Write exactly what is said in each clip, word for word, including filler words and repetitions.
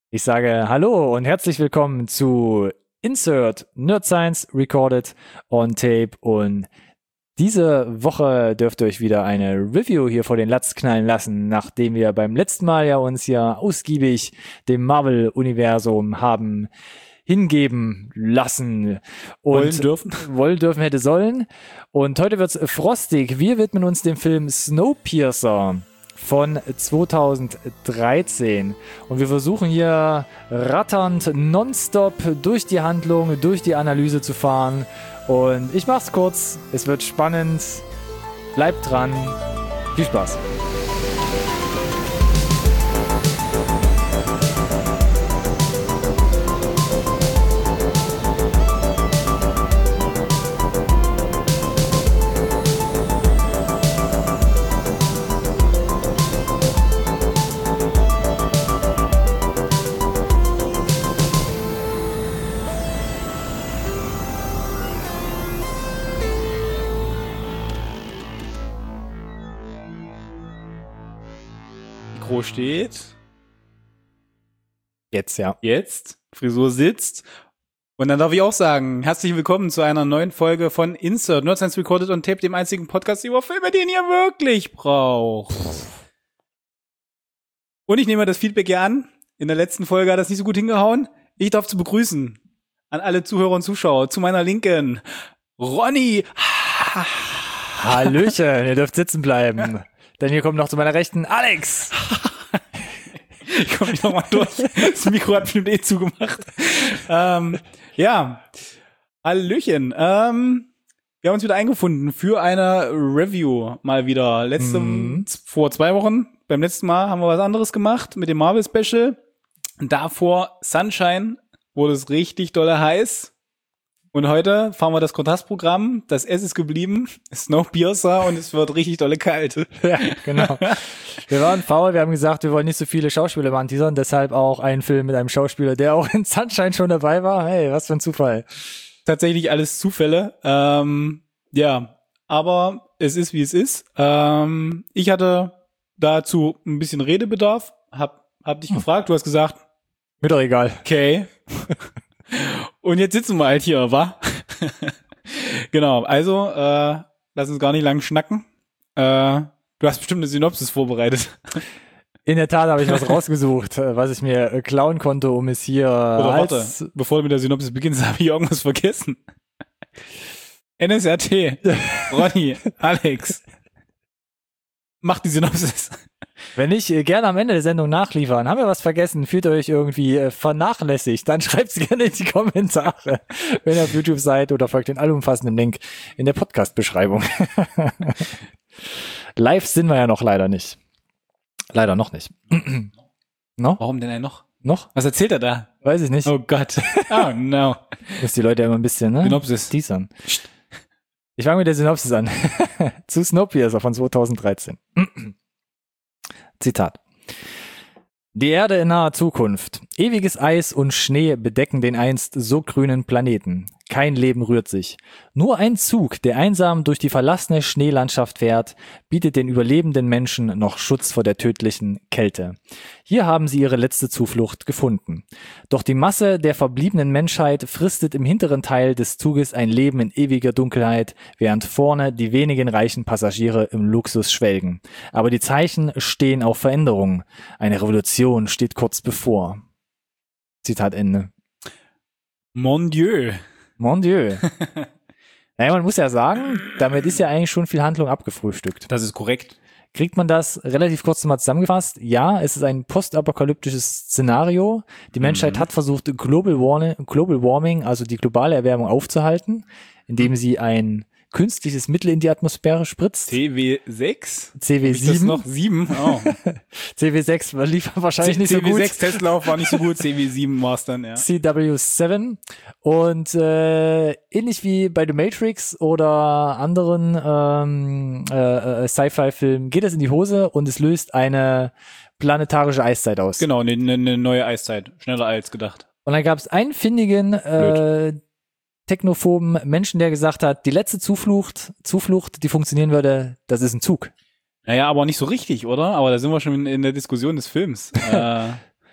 Ich sage Hallo und herzlich willkommen zu Insert Nerd Science Recorded on Tape, und diese Woche dürft ihr euch wieder eine Review hier vor den Latz knallen lassen, nachdem wir beim letzten Mal ja uns ja ausgiebig dem Marvel-Universum haben hingeben lassen und wollen dürfen. wollen dürfen hätte sollen. Und heute wird's frostig. Wir widmen uns dem Film Snowpiercer von zweitausenddreizehn. Und wir versuchen hier ratternd nonstop durch die Handlung, durch die Analyse zu fahren. Und ich mach's kurz. Es wird spannend. Bleibt dran. Viel Spaß. Mikro steht. Jetzt, ja. Jetzt. Frisur sitzt. Und dann darf ich auch sagen, herzlich willkommen zu einer neuen Folge von Insert Nerd Science Recorded on Tape, dem einzigen Podcast über Filme, den ihr wirklich braucht. Und ich nehme das Feedback hier an. In der letzten Folge hat das nicht so gut hingehauen. Ich darf zu begrüßen an alle Zuhörer und Zuschauer. Zu meiner Linken Ronny. Hallöchen, ihr dürft sitzen bleiben. Denn hier kommt noch zu meiner Rechten Alex. Ich komme nicht nochmal durch. Das Mikro hat bestimmt eh zugemacht. Ähm, ja, Hallöchen. Ähm, wir haben uns wieder eingefunden für eine Review mal wieder. Letzte, Mhm. vor zwei Wochen, beim letzten Mal haben wir was anderes gemacht mit dem Marvel Special. Davor Sunshine, wurde es richtig dolle heiß. Und heute fahren wir das Kontrastprogramm. Das S ist geblieben, Snowpiercer, und es wird richtig dolle kalt. Ja, genau. Wir waren faul, wir haben gesagt, wir wollen nicht so viele Schauspieler mal anteasern, deshalb auch einen Film mit einem Schauspieler, der auch in Sunshine schon dabei war. Hey, was für ein Zufall. Tatsächlich alles Zufälle. Ähm, ja, aber es ist, wie es ist. Ähm, ich hatte dazu ein bisschen Redebedarf, hab, hab dich hm. gefragt, du hast gesagt, mir doch egal. Okay. Und jetzt sitzen wir halt hier, wa? Genau, also, äh, lass uns gar nicht lang schnacken. Äh, du hast bestimmt eine Synopsis vorbereitet. In der Tat habe ich was rausgesucht, was ich mir klauen konnte, um es hier Oder als... warte, bevor du mit der Synopsis beginnst, habe ich irgendwas vergessen. N S R T, Ronny, Alex, mach die Synopsis. Wenn nicht, äh, gerne am Ende der Sendung nachliefern. Haben wir was vergessen? Fühlt ihr euch irgendwie äh, vernachlässigt? Dann schreibt's gerne in die Kommentare, wenn ihr auf YouTube seid, oder folgt den allumfassenden Link in der Podcast-Beschreibung. Live sind wir ja noch leider nicht. Leider noch nicht. No? Warum denn ein noch? Noch? Was erzählt er da? Weiß ich nicht. Oh Gott. Oh no. Muss die Leute ja immer ein bisschen, ne? Synopsis. Teasern. Ich fange mit der Synopsis an. Zu Snowpiercer von zweitausenddreizehn. Zitat. Die Erde in naher Zukunft. Ewiges Eis und Schnee bedecken den einst so grünen Planeten. Kein Leben rührt sich. Nur ein Zug, der einsam durch die verlassene Schneelandschaft fährt, bietet den überlebenden Menschen noch Schutz vor der tödlichen Kälte. Hier haben sie ihre letzte Zuflucht gefunden. Doch die Masse der verbliebenen Menschheit fristet im hinteren Teil des Zuges ein Leben in ewiger Dunkelheit, während vorne die wenigen reichen Passagiere im Luxus schwelgen. Aber die Zeichen stehen auf Veränderung. Eine Revolution steht kurz bevor. Zitat Ende. Mon Dieu. Mon Dieu. Naja, man muss ja sagen, damit ist ja eigentlich schon viel Handlung abgefrühstückt. Das ist korrekt. Kriegt man das relativ kurz mal zusammengefasst? Ja, es ist ein postapokalyptisches Szenario. Die Menschheit Mhm. hat versucht, Global Warming, Global Warming, also die globale Erwärmung aufzuhalten, indem sie ein künstliches Mittel in die Atmosphäre spritzt. C W sechs? C W Hab ich das sieben. noch? sieben? Oh. C W sechs lief wahrscheinlich nicht so C W gut. sechs Testlauf war nicht so gut, C W sieben war es dann, ja. C W sieben. Und äh, ähnlich wie bei The Matrix oder anderen ähm, äh, äh, Sci-Fi-Filmen geht es in die Hose und es löst eine planetarische Eiszeit aus. Genau, eine ne, ne neue Eiszeit. Schneller als gedacht. Und dann gab es einen findigen äh, technophoben Menschen, der gesagt hat, die letzte Zuflucht, Zuflucht, die funktionieren würde, das ist ein Zug. Naja, aber nicht so richtig, oder? Aber da sind wir schon in, in der Diskussion des Films. äh,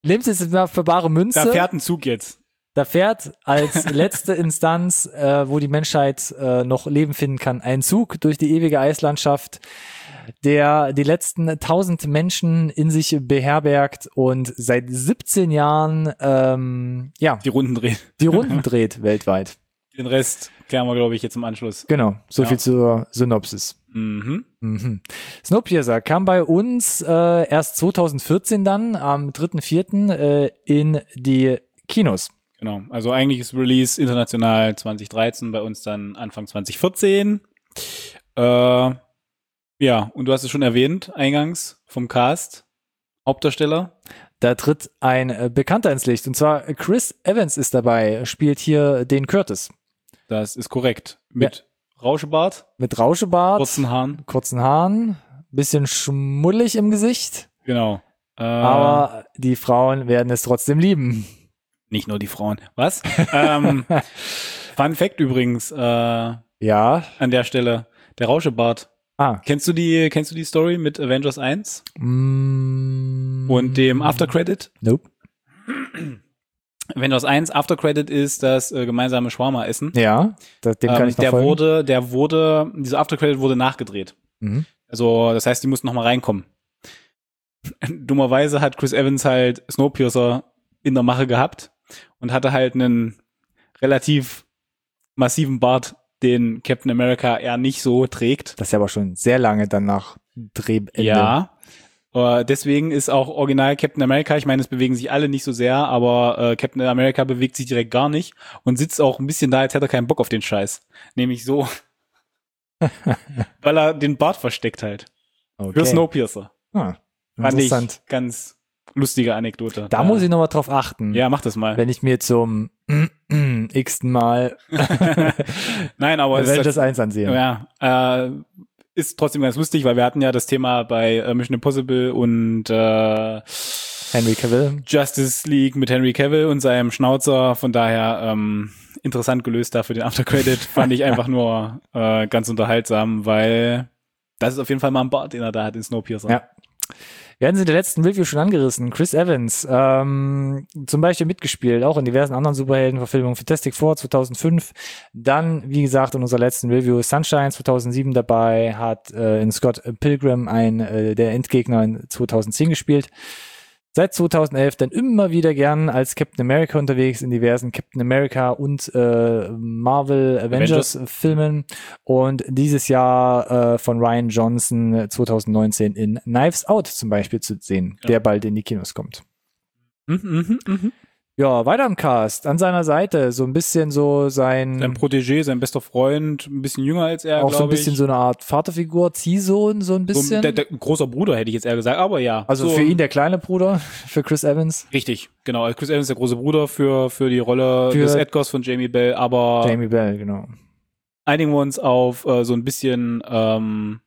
Nehmt es jetzt mal für bare Münze. Da fährt ein Zug jetzt. Da fährt als letzte Instanz, äh, wo die Menschheit äh, noch Leben finden kann, ein Zug durch die ewige Eislandschaft, der die letzten tausend Menschen in sich beherbergt und seit siebzehn Jahren ähm, ja Die Runden drehen. die Runden dreht weltweit. Den Rest klären wir, glaube ich, jetzt im Anschluss. Genau, so Ja. viel zur Synopsis. Mhm. Mhm. Snowpiercer kam bei uns äh, erst zweitausendvierzehn dann, am dritten vierten äh, in die Kinos. Genau. Also eigentlich ist Release international zwanzig dreizehn, bei uns dann Anfang zwanzig vierzehn. Äh, ja, und du hast es schon erwähnt, eingangs vom Cast. Hauptdarsteller. Da tritt ein äh, Bekannter ins Licht, und zwar Chris Evans ist dabei, spielt hier den Curtis. Das ist korrekt. Mit Rauschebart, Mit Rauschebart, kurzen Haaren. kurzen Haaren, bisschen schmuddelig im Gesicht, Genau. Äh, aber die Frauen werden es trotzdem lieben. nicht nur die Frauen. Was? ähm, Fun Fact übrigens, äh, Ja. an der Stelle. Der Rauschebart. Ah. Kennst du die, kennst du die Story mit Avengers eins Mm, und dem Aftercredit? Nope. Avengers eins Aftercredit ist das äh, gemeinsame Shawarma-Essen. Ja, das, dem kann Ähm, ich noch der folgen. wurde, der wurde, dieser Aftercredit wurde nachgedreht. Mhm. Also, das heißt, die mussten nochmal reinkommen. Dummerweise hat Chris Evans halt Snowpiercer in der Mache gehabt und hatte halt einen relativ massiven Bart, den Captain America eher nicht so trägt. Das ist ja aber schon sehr lange dann nach Drehende. Ja. Äh, deswegen ist auch original Captain America, ich meine, es bewegen sich alle nicht so sehr, aber äh, Captain America bewegt sich direkt gar nicht und sitzt auch ein bisschen da, als hätte er keinen Bock auf den Scheiß. Nämlich so. Weil er den Bart versteckt halt. Okay. Für Snowpiercer. Ah, Fand ich interessant. ganz lustige Anekdote. Da muss ich nochmal drauf achten. Ja, mach das mal. Wenn ich mir zum x-ten Mal Nein, aber es Avengers ist, eins ansehen. ja, äh, ist trotzdem ganz lustig, weil wir hatten ja das Thema bei äh, Mission Impossible und äh, Henry Cavill. Justice League mit Henry Cavill und seinem Schnauzer. Von daher ähm, interessant gelöst da für den Aftercredit. Fand ich einfach nur äh, ganz unterhaltsam, weil das ist auf jeden Fall mal ein Bart, den er da hat in Snowpiercer. Ja. Wir hatten sie in der letzten Review schon angerissen. Chris Evans, ähm, zum Beispiel mitgespielt, auch in diversen anderen Superheldenverfilmungen. Fantastic Four zweitausendfünf. Dann, wie gesagt, in unserer letzten Review Sunshine zweitausendsieben dabei, hat äh, in Scott Pilgrim ein äh, der Endgegner in zweitausendzehn gespielt. Seit zweitausendelf dann immer wieder gern als Captain America unterwegs in diversen Captain America und äh, Marvel Avengers, Avengers Filmen und dieses Jahr äh, von Ryan Johnson zweitausendneunzehn in Knives Out zum Beispiel zu sehen, ja. Der bald in die Kinos kommt. Mhm, mh, mh. Ja, weiter im Cast, an seiner Seite, so ein bisschen so sein... Sein Protégé, sein bester Freund, ein bisschen jünger als er, auch so ein bisschen ich. so eine Art Vaterfigur, Ziehsohn, so ein bisschen. So, der, der großer Bruder hätte ich jetzt eher gesagt, aber ja. Also so für ihn der kleine Bruder, für Chris Evans. Richtig, genau. Chris Evans ist der große Bruder für für die Rolle für des Edgars von Jamie Bell, aber Jamie Bell, genau. Einigen wir uns auf äh, so ein bisschen ähm,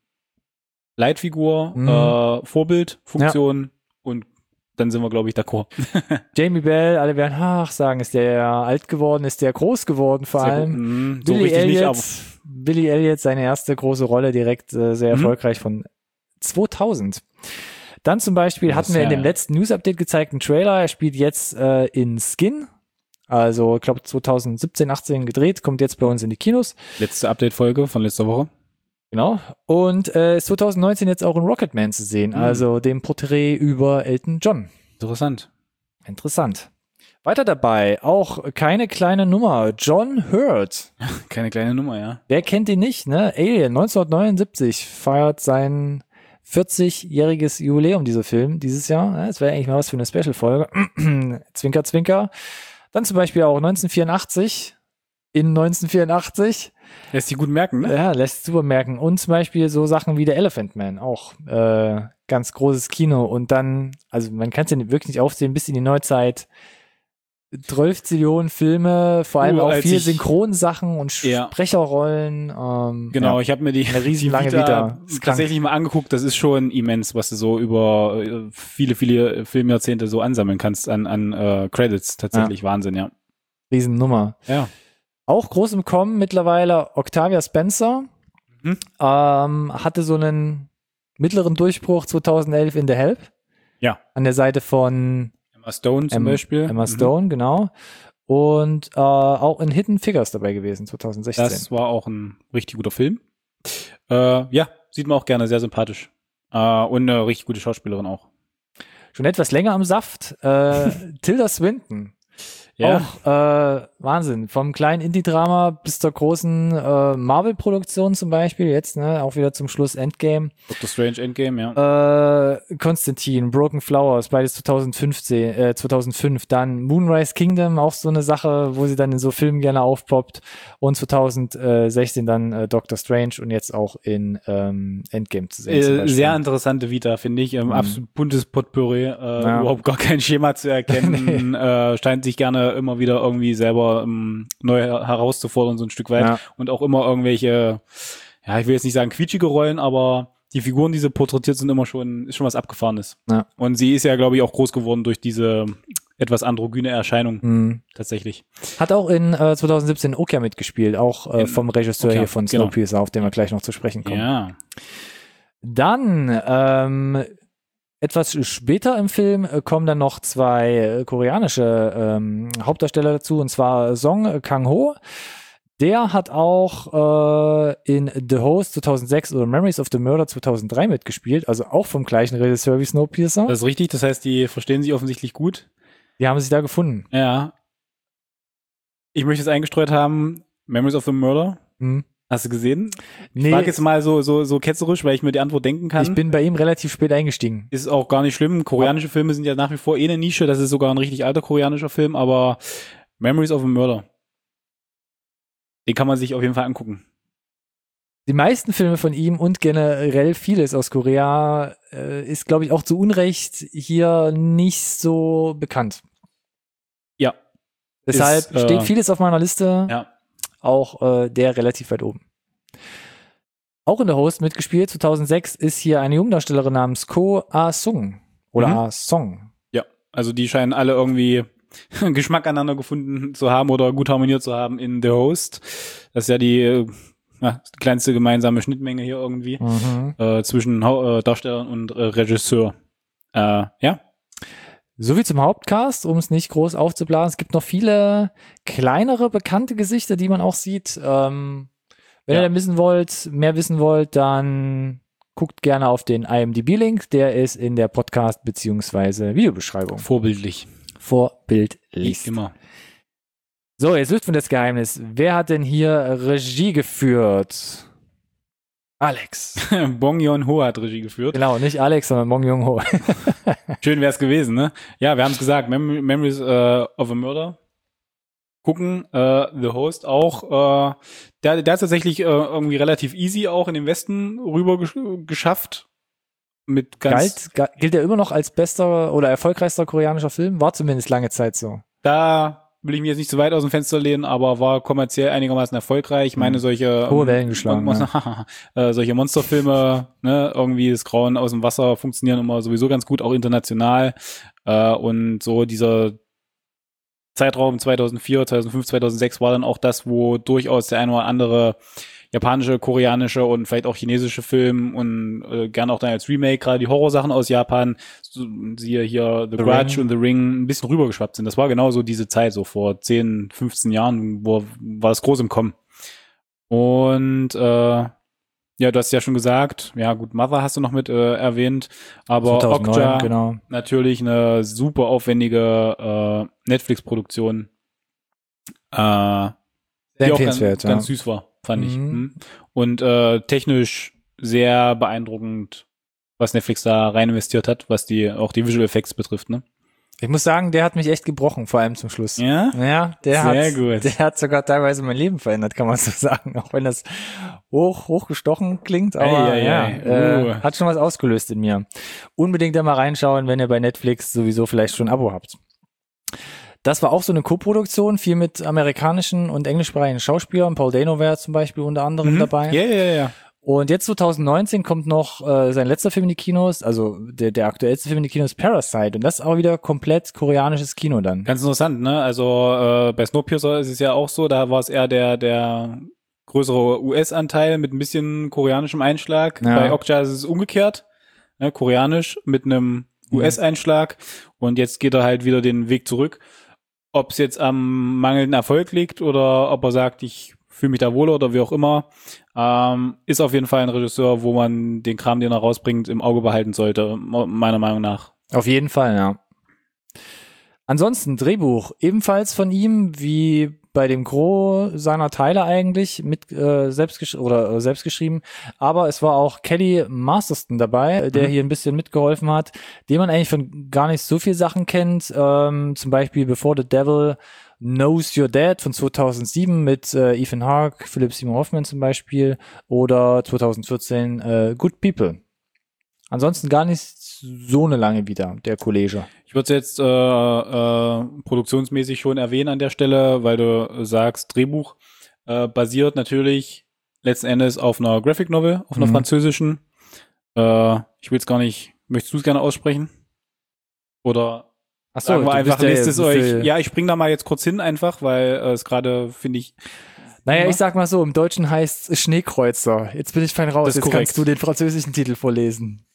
Leitfigur, Mhm. äh, Vorbildfunktion und dann sind wir, glaube ich, d'accord. Jamie Bell, alle werden, ach, sagen, ist der alt geworden, ist der groß geworden vor Sehr allem. gut. Mhm, so Billy richtig Elliot, nicht, aber Billy Elliot, seine erste große Rolle, direkt äh, sehr Mhm. erfolgreich von zweitausend. Dann zum Beispiel Das hatten ist wir in ja- dem letzten News-Update gezeigt einen Trailer, er spielt jetzt äh, in Skin, also ich glaube zweitausendsiebzehn, achtzehn gedreht, kommt jetzt bei uns in die Kinos. letzte Update-Folge von letzter Woche. Genau. Und äh, ist zweitausendneunzehn jetzt auch in Rocketman zu sehen, Mhm. also dem Porträt über Elton John. Interessant. Interessant. Weiter dabei, auch keine kleine Nummer, John Hurt. Keine kleine Nummer, ja. Wer kennt ihn nicht, ne? Alien neunzehnhundertneunundsiebzig feiert sein vierzigjähriges Jubiläum, dieser Film, dieses Jahr. Ja, das wäre eigentlich mal was für eine Special-Folge. Zwinker, zwinker. Dann zum Beispiel auch neunzehnhundertvierundachtzig, in neunzehnhundertvierundachtzig. Lässt sich gut merken, ne? Ja, lässt super merken. Und zum Beispiel so Sachen wie der Elephant Man, auch äh, ganz großes Kino. Und dann, also man kann es ja wirklich nicht aufsehen, bis in die Neuzeit. zwölf Zillionen Filme, vor allem Uh, auch als viel ich- Synchronsachen und Ja. Sprecherrollen. Ähm, Genau, ja. ich habe mir die, Eine riesen die lange Vita Vita. Ist krank. tatsächlich mal angeguckt. Das ist schon immens, was du so über äh, viele, viele Filmjahrzehnte so ansammeln kannst an, an äh, Credits. Tatsächlich Wahnsinn, ja. Riesennummer. Ja. Auch groß im Kommen mittlerweile Octavia Spencer. Mhm. Ähm, hatte so einen mittleren Durchbruch zweitausendelf in The Help. Ja. An der Seite von Emma Stone zum Emma, Beispiel. Emma Stone, mhm. genau. Und äh, auch in Hidden Figures dabei gewesen, zwanzig sechzehn. Das war auch ein richtig guter Film. Äh, ja, sieht man auch gerne, sehr sympathisch. Äh, und eine richtig gute Schauspielerin auch. Schon etwas länger am Saft. Äh, Tilda Swinton. Ja. Auch äh, Wahnsinn. Vom kleinen Indie-Drama bis zur großen äh, Marvel-Produktion zum Beispiel. Jetzt, ne, auch wieder zum Schluss Endgame. Doctor Strange Endgame, ja. Äh, Konstantin, Broken Flowers, beides zwanzig fünfzehn, äh, zweitausendfünf. Dann Moonrise Kingdom, auch so eine Sache, wo sie dann in so Filmen gerne aufpoppt. Und zwanzig sechzehn dann äh, Doctor Strange und jetzt auch in ähm, Endgame zu sehen. Äh, sehr interessante Vita, finde ich. Ähm, mhm. Absolut buntes Potpourri. Äh, ja. Überhaupt gar kein Schema zu erkennen. nee. äh, scheint sich gerne immer wieder irgendwie selber um, neu herauszufordern, so ein Stück weit. Ja. Und auch immer irgendwelche, ja, ich will jetzt nicht sagen quietschige Rollen, aber die Figuren, die sie porträtiert, sind immer schon, ist schon was Abgefahrenes. Ja. Und sie ist ja, glaube ich, auch groß geworden durch diese etwas androgyne Erscheinung. Mhm. Tatsächlich. Hat auch in äh, zwanzig siebzehn Okja mitgespielt, auch äh, vom Regisseur okay. hier von Snowpiercer, genau. auf den wir gleich noch zu sprechen kommen. Ja. Dann, ähm, etwas später im Film kommen dann noch zwei koreanische ähm, Hauptdarsteller dazu, und zwar Song Kang-ho. Der hat auch äh, in The Host zweitausendsechs oder Memories of the Murder zweitausenddrei mitgespielt, also auch vom gleichen Regisseur wie Snowpiercer. Das ist richtig, das heißt, die verstehen sich offensichtlich gut. Die haben sich da gefunden. Ja. Ich möchte es eingestreut haben, Memories of the Murder. Hm. Hast du gesehen? Nee. Ich frage jetzt mal so, so, so ketzerisch, weil ich mir die Antwort denken kann. Ich bin bei ihm relativ spät eingestiegen. Ist auch gar nicht schlimm. Koreanische Filme sind ja nach wie vor eh eine Nische. Das ist sogar ein richtig alter koreanischer Film, aber Memories of a Murder. Den kann man sich auf jeden Fall angucken. Die meisten Filme von ihm und generell vieles aus Korea äh, ist, glaube ich, auch zu Unrecht hier nicht so bekannt. Ja. Deshalb ist, steht äh, vieles auf meiner Liste. Ja. Auch äh, der relativ weit oben. Auch in der Host mitgespielt, zweitausendsechs, ist hier eine Jungdarstellerin namens Ko Ah-sung. Oder mhm. Ah-song. Ja, also die scheinen alle irgendwie Geschmack aneinander gefunden zu haben oder gut harmoniert zu haben in The Host. Das ist ja die, ja, die kleinste gemeinsame Schnittmenge hier irgendwie mhm. äh, zwischen äh, Darstellern und äh, Regisseur. Äh, ja. Soviel zum Hauptcast, um es nicht groß aufzublasen. Es gibt noch viele kleinere, bekannte Gesichter, die man auch sieht. Ähm, wenn ja. ihr da wissen wollt, mehr wissen wollt, dann guckt gerne auf den I M D B-Link. Der ist in der Podcast- bzw. Videobeschreibung. Vorbildlich. Vorbildlich. Wie immer. So, jetzt lüften wir das Geheimnis. Wer hat denn hier Regie geführt? Alex. Bong Joon-ho hat Regie geführt. Genau, nicht Alex, sondern Bong Joon-ho. Schön wär's gewesen, ne? Ja, wir haben es gesagt, Mem- Memories uh, of a Murder. Gucken, uh, The Host auch. Uh, der, der hat tatsächlich uh, irgendwie relativ easy auch in den Westen rüber gesch- geschafft. Mit ganz Galt, gilt er immer noch als bester oder erfolgreichster koreanischer Film? War zumindest lange Zeit so. Da will ich mich jetzt nicht zu weit aus dem Fenster lehnen, aber war kommerziell einigermaßen erfolgreich. Ich meine, solche hohe Wellen geschlagen, Mon- ja. äh, solche Monsterfilme, ne, irgendwie das Grauen aus dem Wasser funktionieren immer sowieso ganz gut, auch international. Äh, und so dieser Zeitraum zweitausendvier, zweitausendfünf, zweitausendsechs war dann auch das, wo durchaus der eine oder andere japanische, koreanische und vielleicht auch chinesische Film und äh, gerne auch dann als Remake, gerade die Horrorsachen aus Japan, so, siehe hier The, The Grudge Ring. und The Ring, ein bisschen rübergeschwappt sind. Das war genau so diese Zeit, so vor zehn, fünfzehn Jahren, wo war das groß im Kommen. Und äh, ja, du hast ja schon gesagt, ja gut, Mother hast du noch mit äh, erwähnt, aber zweitausendneun, Okja, genau. natürlich eine super aufwendige äh, Netflix-Produktion, äh, die auch ganz, ganz ja. süß war. Fand mhm. ich. Hm. Und äh, technisch sehr beeindruckend, was Netflix da rein investiert hat, was die auch die Visual Effects betrifft, ne? Ich muss sagen, der hat mich echt gebrochen, vor allem zum Schluss. Ja? Ja, der sehr hat, gut. der hat sogar teilweise mein Leben verändert, kann man so sagen. Auch wenn das hoch, hochgestochen klingt, aber ei, ei, ja, ei. Uh. Äh, hat schon was ausgelöst in mir. Unbedingt da mal reinschauen, wenn ihr bei Netflix sowieso vielleicht schon ein Abo habt. Das war auch so eine Co-Produktion, viel mit amerikanischen und englischsprachigen Schauspielern. Paul Dano wäre zum Beispiel unter anderem mhm. dabei. Ja, ja, ja. Und jetzt zwanzig neunzehn kommt noch äh, sein letzter Film in die Kinos, also der, der aktuellste Film in die Kinos, Parasite. Und das ist auch wieder komplett koreanisches Kino dann. Ganz interessant, ne? Also äh, bei Snowpiercer ist es ja auch so, da war es eher der der größere U S-Anteil mit ein bisschen koreanischem Einschlag. Ja. Bei Okja ist es umgekehrt, ne? Koreanisch mit einem U S-Einschlag und jetzt geht er halt wieder den Weg zurück. Ob es jetzt am mangelnden Erfolg liegt oder ob er sagt, ich fühle mich da wohler oder wie auch immer, ähm, ist auf jeden Fall ein Regisseur, wo man den Kram, den er rausbringt, im Auge behalten sollte, meiner Meinung nach. Auf jeden Fall, ja. Ansonsten Drehbuch, ebenfalls von ihm, wie bei dem Gros seiner Teile eigentlich, mit äh, selbst gesch- oder äh, selbst geschrieben, aber es war auch Kelly Masterston dabei, der mhm. hier ein bisschen mitgeholfen hat, den man eigentlich von gar nicht so viel Sachen kennt, ähm, zum Beispiel Before the Devil Knows You're Dead von zweitausendsieben mit äh, Ethan Hawke, Philip Seymour Hoffman zum Beispiel oder zweitausendvierzehn äh, Good People. Ansonsten gar nicht so eine lange wieder, der Kollege. Ich würde es jetzt äh, äh, produktionsmäßig schon erwähnen an der Stelle, weil du sagst, Drehbuch äh, basiert natürlich letzten Endes auf einer Graphic Novel, auf einer mhm. französischen. Äh, ich will es gar nicht, möchtest du es gerne aussprechen? Oder Ach so, sagen wir einfach, lest es euch. Viel. Ja, ich spring da mal jetzt kurz hin einfach, weil äh, es gerade, finde ich... Naja, ich sag mal so, im Deutschen heißt es Schneekreuzer. Jetzt bin ich fein raus, jetzt korrekt. Kannst du den französischen Titel vorlesen.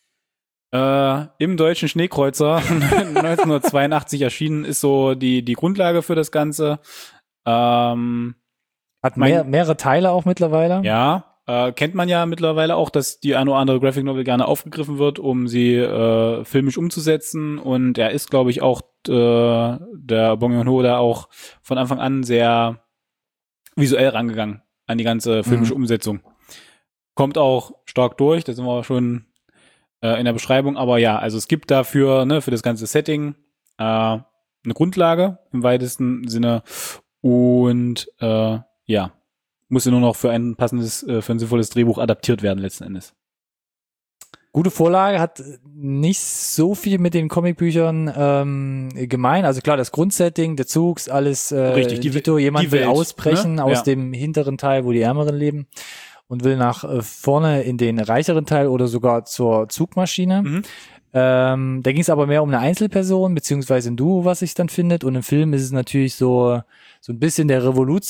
Äh, im deutschen Schneekreuzer neunzehnhundertzweiundachtzig erschienen ist so die die Grundlage für das Ganze. Ähm, Hat mehr, mein, mehrere Teile auch mittlerweile. Ja, äh, kennt man ja mittlerweile auch, dass die eine oder andere Graphic Novel gerne aufgegriffen wird, um sie äh, filmisch umzusetzen. Und er ist, glaube ich, auch äh, der Bong Joon-ho da auch von Anfang an sehr visuell rangegangen an die ganze filmische mhm. Umsetzung. Kommt auch stark durch, da sind wir schon in der Beschreibung, aber ja, also es gibt dafür, ne, für das ganze Setting äh, eine Grundlage im weitesten Sinne und äh, ja, musste nur noch für ein passendes, äh, für ein sinnvolles Drehbuch adaptiert werden letzten Endes. Gute Vorlage, hat nicht so viel mit den Comicbüchern ähm, gemein. Also klar, das Grundsetting, der Zug, alles äh, Richtig, die, Vito, jemand die will Welt, ausbrechen ne? aus ja. dem hinteren Teil, wo die Ärmeren leben. Und will nach äh, vorne in den reicheren Teil oder sogar zur Zugmaschine. Mhm. Ähm, da ging es aber mehr um eine Einzelperson, beziehungsweise ein Duo, was sich dann findet. Und im Film ist es natürlich so so ein bisschen der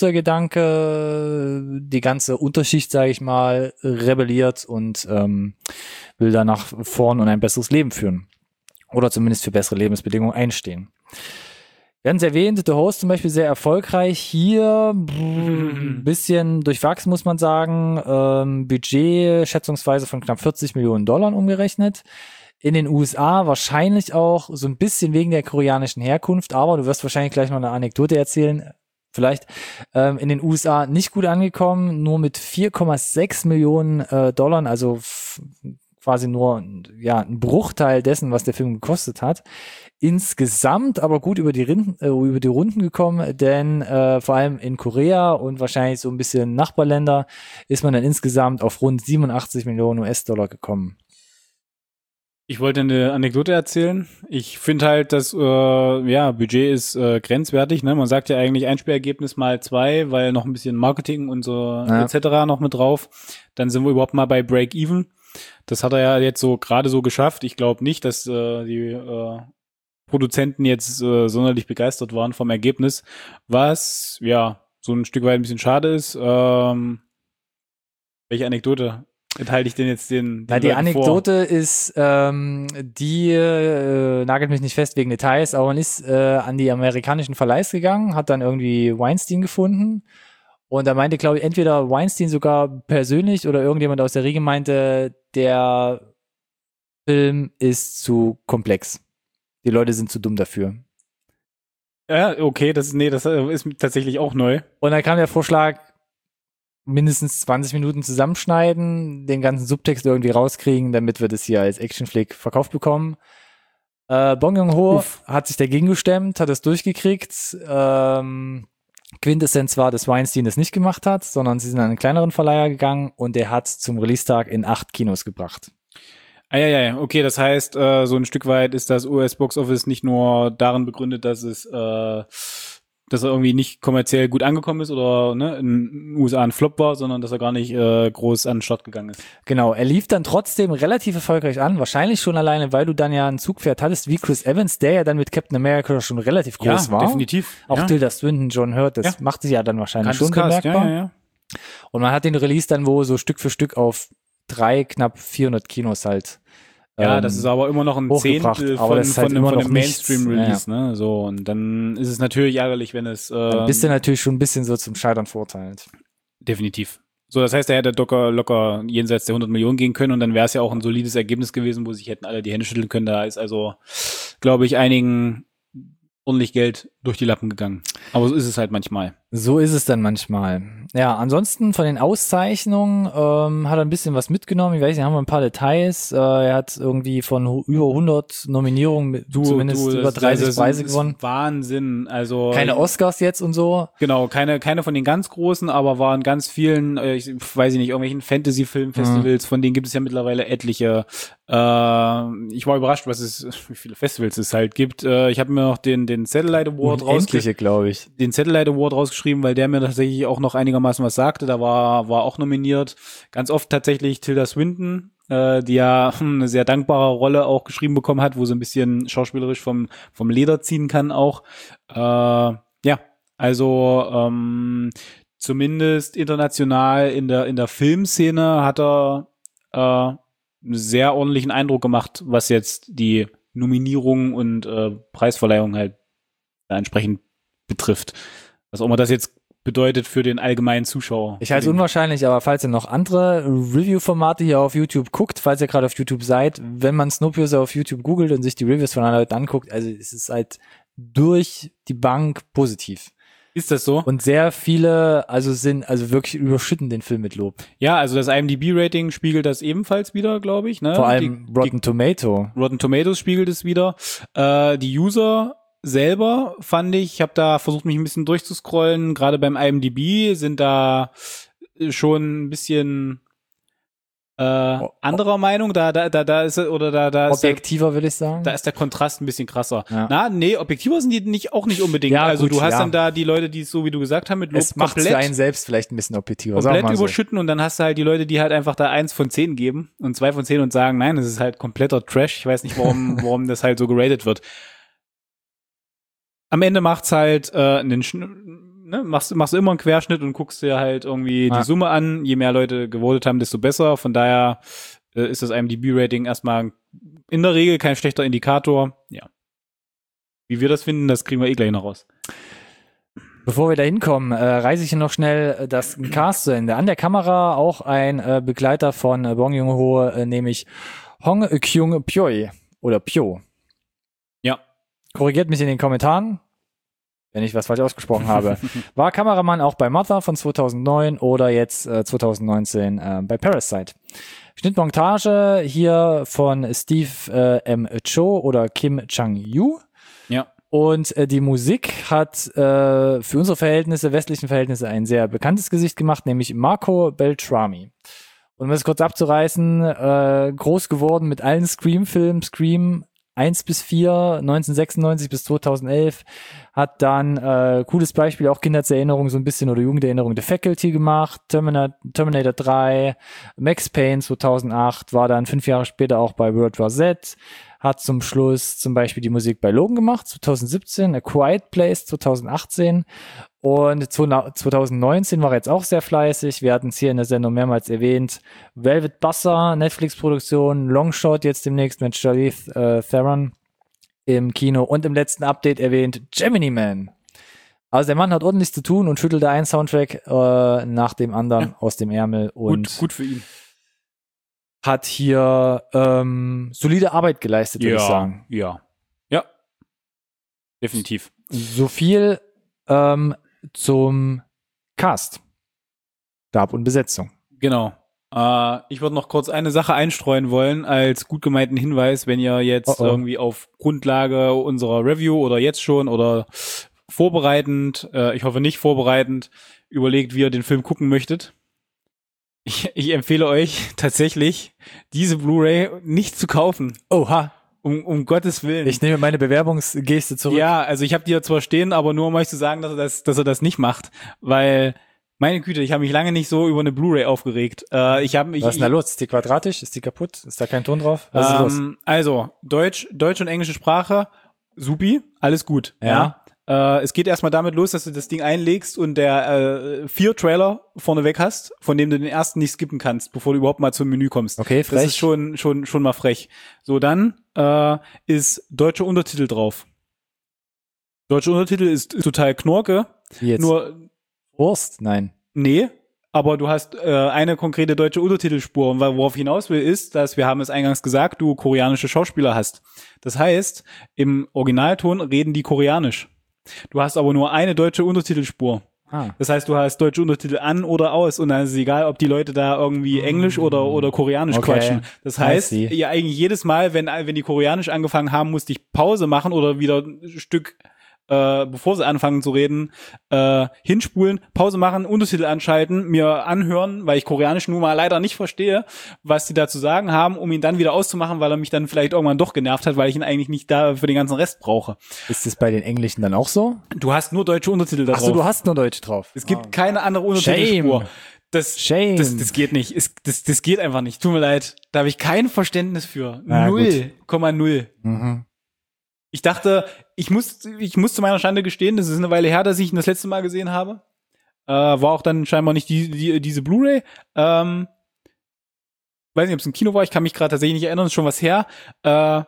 Revoluzer-Gedanke, die ganze Unterschicht, sage ich mal, rebelliert und ähm, will da nach vorn und ein besseres Leben führen. Oder zumindest für bessere Lebensbedingungen einstehen. Wir haben es erwähnt, The Host zum Beispiel sehr erfolgreich. Hier ein bisschen durchwachsen, muss man sagen. Ähm, Budget schätzungsweise von knapp vierzig Millionen Dollar umgerechnet. In den U S A wahrscheinlich auch so ein bisschen wegen der koreanischen Herkunft, aber du wirst wahrscheinlich gleich noch eine Anekdote erzählen. Vielleicht ähm, in den U S A nicht gut angekommen, nur mit vier Komma sechs Millionen äh, Dollar, also f- quasi nur ja ein Bruchteil dessen, was der Film gekostet hat. Insgesamt aber gut über die, Rinden, äh, über die Runden gekommen, denn äh, vor allem in Korea und wahrscheinlich so ein bisschen Nachbarländer ist man dann insgesamt auf rund siebenundachtzig Millionen U S-Dollar gekommen. Ich wollte eine Anekdote erzählen. Ich finde halt, das äh, ja, Budget ist äh, grenzwertig. Ne? Man sagt ja eigentlich Einspielergebnis mal zwei, weil noch ein bisschen Marketing und so ja. et cetera noch mit drauf. Dann sind wir überhaupt mal bei Break-Even. Das hat er ja jetzt so gerade so geschafft. Ich glaube nicht, dass äh, die äh, Produzenten jetzt äh, sonderlich begeistert waren vom Ergebnis, was ja so ein Stück weit ein bisschen schade ist. Ähm, welche Anekdote enthalte ich denn jetzt den, den Na, die Leuten Anekdote vor? ist, ähm, die äh, nagelt mich nicht fest wegen Details, aber man ist äh, an die amerikanischen Verleihs gegangen, hat dann irgendwie Weinstein gefunden und da meinte, glaube ich, entweder Weinstein sogar persönlich oder irgendjemand aus der Riege meinte, der Film ist zu komplex. Die Leute sind zu dumm dafür. Ja, okay, das, nee, das ist tatsächlich auch neu. Und dann kam der Vorschlag, mindestens zwanzig Minuten zusammenschneiden, den ganzen Subtext irgendwie rauskriegen, damit wir das hier als Actionflick verkauft bekommen. Äh, Bong Joon-ho hat sich dagegen gestemmt, hat es durchgekriegt. Ähm, Quintessenz war, dass Weinstein das nicht gemacht hat, sondern sie sind an einen kleineren Verleiher gegangen und der hat zum Release-Tag in acht Kinos gebracht. Ah, ja, ja, okay, das heißt, äh, so ein Stück weit ist das U S-Box-Office nicht nur darin begründet, dass es, äh, dass er irgendwie nicht kommerziell gut angekommen ist oder ne, in den U S A ein Flop war, sondern dass er gar nicht äh, groß an den Start gegangen ist. Genau, er lief dann trotzdem relativ erfolgreich an, wahrscheinlich schon alleine, weil du dann ja ein Zugpferd hattest wie Chris Evans, der ja dann mit Captain America schon relativ groß ja, war. Definitiv. Auch ja. Tilda Swinton, John Hurt, das ja. machte sie ja dann wahrscheinlich Kanntes schon Cast, bemerkbar. ja, ja, ja. Und man hat den Release dann wohl so Stück für Stück auf drei, knapp vierhundert Kinos halt Ja, ähm, das ist aber immer noch ein hochgebracht, Zehntel aber von, das ist von, halt dem, immer von noch dem nichts. Mainstream-Release, ne? So, und dann ist es natürlich ärgerlich, wenn es Dann ähm, bist du natürlich schon ein bisschen so zum Scheitern verurteilt. definitiv. So, das heißt, er hätte locker, locker jenseits der hundert Millionen gehen können und dann wäre es ja auch ein solides Ergebnis gewesen, wo sich hätten alle die Hände schütteln können. Da ist also, glaube ich, einigen ordentlich Geld durch die Lappen gegangen. Aber so ist es halt manchmal. So ist es dann manchmal. Ja, ansonsten von den Auszeichnungen ähm, hat er ein bisschen was mitgenommen. Ich weiß nicht, haben wir ein paar Details. Äh, er hat irgendwie von hu- über hundert Nominierungen mit Du, zumindest du, über das- dreißig das Preise ist gewonnen. Wahnsinn. Also Keine Oscars jetzt und so. Genau, keine, keine von den ganz großen, aber waren ganz vielen, äh, ich weiß nicht, irgendwelchen Fantasy-Film-Festivals, von denen gibt es ja mittlerweile etliche. Äh, ich war überrascht, was es, wie viele Festivals es halt gibt. Äh, ich habe mir noch den, den Satellite Award rausgeschrieben. Unendliche, glaube ich. Den Satellite Award rausgeschrieben, weil der mir tatsächlich auch noch einigermaßen was sagte. Da war, war auch nominiert. Ganz oft tatsächlich Tilda Swinton, äh, die ja eine sehr dankbare Rolle auch geschrieben bekommen hat, wo sie ein bisschen schauspielerisch vom, vom Leder ziehen kann auch. Äh, ja, also ähm, zumindest international in der in der Filmszene hat er äh, einen sehr ordentlichen Eindruck gemacht, was jetzt die Nominierung und äh, Preisverleihung halt entsprechend betrifft. Was auch immer das jetzt bedeutet für den allgemeinen Zuschauer. Ich halte es unwahrscheinlich, aber falls ihr noch andere Review-Formate hier auf YouTube guckt, falls ihr gerade auf YouTube seid, wenn man Snowpiercer auf YouTube googelt und sich die Reviews von anderen Leuten anguckt, also es ist halt durch die Bank positiv. Ist das so? Und sehr viele, also sind, also wirklich überschütten den Film mit Lob. Ja, also das I M D B-Rating spiegelt das ebenfalls wieder, glaube ich. Ne? Vor allem die, Rotten die, Tomato. Rotten Tomatoes spiegelt es wieder. Äh, die User selber fand ich, ich habe da versucht, mich ein bisschen durchzuscrollen. Gerade beim I M D B sind da schon ein bisschen äh, anderer Meinung. Da, da, da, da ist oder da, da ist objektiver, will ich sagen. Da ist der Kontrast ein bisschen krasser. Ja. Na, nee, objektiver sind die nicht auch nicht unbedingt. Ja, also gut, du hast ja. dann da die Leute, die es so wie du gesagt hast mit Lob Es macht komplett für einen selbst vielleicht ein bisschen objektiver. sagen wir komplett mal so. überschütten und dann hast du halt die Leute, die halt einfach da eins von zehn geben und zwei von zehn und sagen, nein, das ist halt kompletter Trash. Ich weiß nicht, warum, warum das halt so geratet wird. Am Ende macht's halt äh, einen Schn- ne, machst, machst du immer einen Querschnitt und guckst dir halt irgendwie Ja. die Summe an. Je mehr Leute gewotet haben, desto besser. Von daher äh, ist das I M D B-Rating erstmal in der Regel kein schlechter Indikator. Ja. Wie wir das finden, das kriegen wir eh gleich noch raus. Bevor wir da hinkommen, äh, reise ich hier noch schnell das Cast zu Ende. An der Kamera auch ein äh, Begleiter von äh, Bong Joon-ho, äh, nämlich Hong Kyung Pyo oder Pyo. Ja. Korrigiert mich in den Kommentaren, wenn ich was falsch ausgesprochen habe. War Kameramann auch bei Mother von zweitausendneun oder jetzt äh, zweitausendneunzehn äh, bei Parasite. Schnittmontage hier von Steve äh, M. Cho oder Kim Chang-yu. Ja. Und äh, die Musik hat äh, für unsere Verhältnisse, westlichen Verhältnisse, ein sehr bekanntes Gesicht gemacht, nämlich Marco Beltrami. Und um das kurz abzureißen, äh, groß geworden mit allen Scream-Filmen, Scream eins bis vier, neunzehnhundertsechsundneunzig bis zweitausendelf, hat dann, äh, cooles Beispiel, auch Kindheitserinnerung so ein bisschen oder Jugenderinnerung, The Faculty gemacht, Terminator, Terminator drei, Max Payne zweitausendacht, war dann fünf Jahre später auch bei World War Z, hat zum Schluss zum Beispiel die Musik bei Logan gemacht, zweitausendsiebzehn, A Quiet Place zweitausendachtzehn und zweitausendneunzehn war er jetzt auch sehr fleißig. Wir hatten es hier in der Sendung mehrmals erwähnt. Velvet Buzzsaw, Netflix-Produktion, Longshot jetzt demnächst mit Charlize äh, Theron im Kino und im letzten Update erwähnt Gemini Man. Also der Mann hat ordentlich zu tun und schüttelte einen Soundtrack äh, nach dem anderen ja. aus dem Ärmel und gut, gut für ihn. Hat hier ähm, solide Arbeit geleistet, würde ja, ich sagen. Ja, ja, definitiv. So viel ähm, zum Cast, Stab und Besetzung. Genau. Äh, ich würde noch kurz eine Sache einstreuen wollen als gut gemeinten Hinweis, wenn ihr jetzt oh oh. irgendwie auf Grundlage unserer Review oder jetzt schon oder vorbereitend, äh, ich hoffe nicht vorbereitend, überlegt, wie ihr den Film gucken möchtet. Ich, ich empfehle euch tatsächlich, diese Blu-ray nicht zu kaufen. Oha. Um, um Gottes Willen. Ich nehme meine Bewerbungsgeste zurück. Ja, also ich habe die ja zwar stehen, aber nur um euch zu sagen, dass er das, dass er das nicht macht. Weil, meine Güte, ich habe mich lange nicht so über eine Blu-ray aufgeregt. Äh, ich hab, ich, Was ist denn da los? Ist die quadratisch? Ist die kaputt? Ist da kein Ton drauf? Was ähm, ist los? Also, Deutsch, Deutsch und englische Sprache, supi, alles gut. Ja. Äh, es geht erstmal damit los, dass du das Ding einlegst und der äh, vier Trailer vorneweg hast, von dem du den ersten nicht skippen kannst, bevor du überhaupt mal zum Menü kommst. Okay, frech. Das ist schon schon schon mal frech. So, dann äh, ist deutscher Untertitel drauf. Deutscher Untertitel ist, ist total knorke. Wie jetzt? Nur Wurst? Nein. nee, aber du hast äh, eine konkrete deutsche Untertitelspur. Und worauf ich hinaus will, ist, dass, wir haben es eingangs gesagt, du koreanische Schauspieler hast. Das heißt, im Originalton reden die koreanisch. Du hast aber nur eine deutsche Untertitelspur. Ah. Das heißt, du hast deutsche Untertitel an oder aus und dann ist es egal, ob die Leute da irgendwie Englisch oder oder Koreanisch Okay. quatschen. Das heißt, I see. ja eigentlich jedes Mal, wenn wenn die Koreanisch angefangen haben, musste ich Pause machen oder wieder ein Stück äh, bevor sie anfangen zu reden, äh, hinspulen, Pause machen, Untertitel anschalten, mir anhören, weil ich Koreanisch nun mal leider nicht verstehe, was die da zu sagen haben, um ihn dann wieder auszumachen, weil er mich dann vielleicht irgendwann doch genervt hat, weil ich ihn eigentlich nicht da für den ganzen Rest brauche. Ist das bei den Englischen dann auch so? Du hast nur deutsche Untertitel da Ach so, drauf. du hast nur Deutsch drauf. Es gibt Ah. keine andere Untertitelspur. Shame. Das, Shame. das, das geht nicht. Es, das, das geht einfach nicht. Tut mir leid. Da habe ich kein Verständnis für. Na, null Komma null. Mhm. Ich dachte, ich muss, ich muss zu meiner Schande gestehen, das ist eine Weile her, dass ich ihn das letzte Mal gesehen habe. Äh, war auch dann scheinbar nicht die, die, diese Blu-ray. Ähm, weiß nicht, ob es im Kino war, ich kann mich gerade tatsächlich nicht erinnern, ist schon was her. Äh,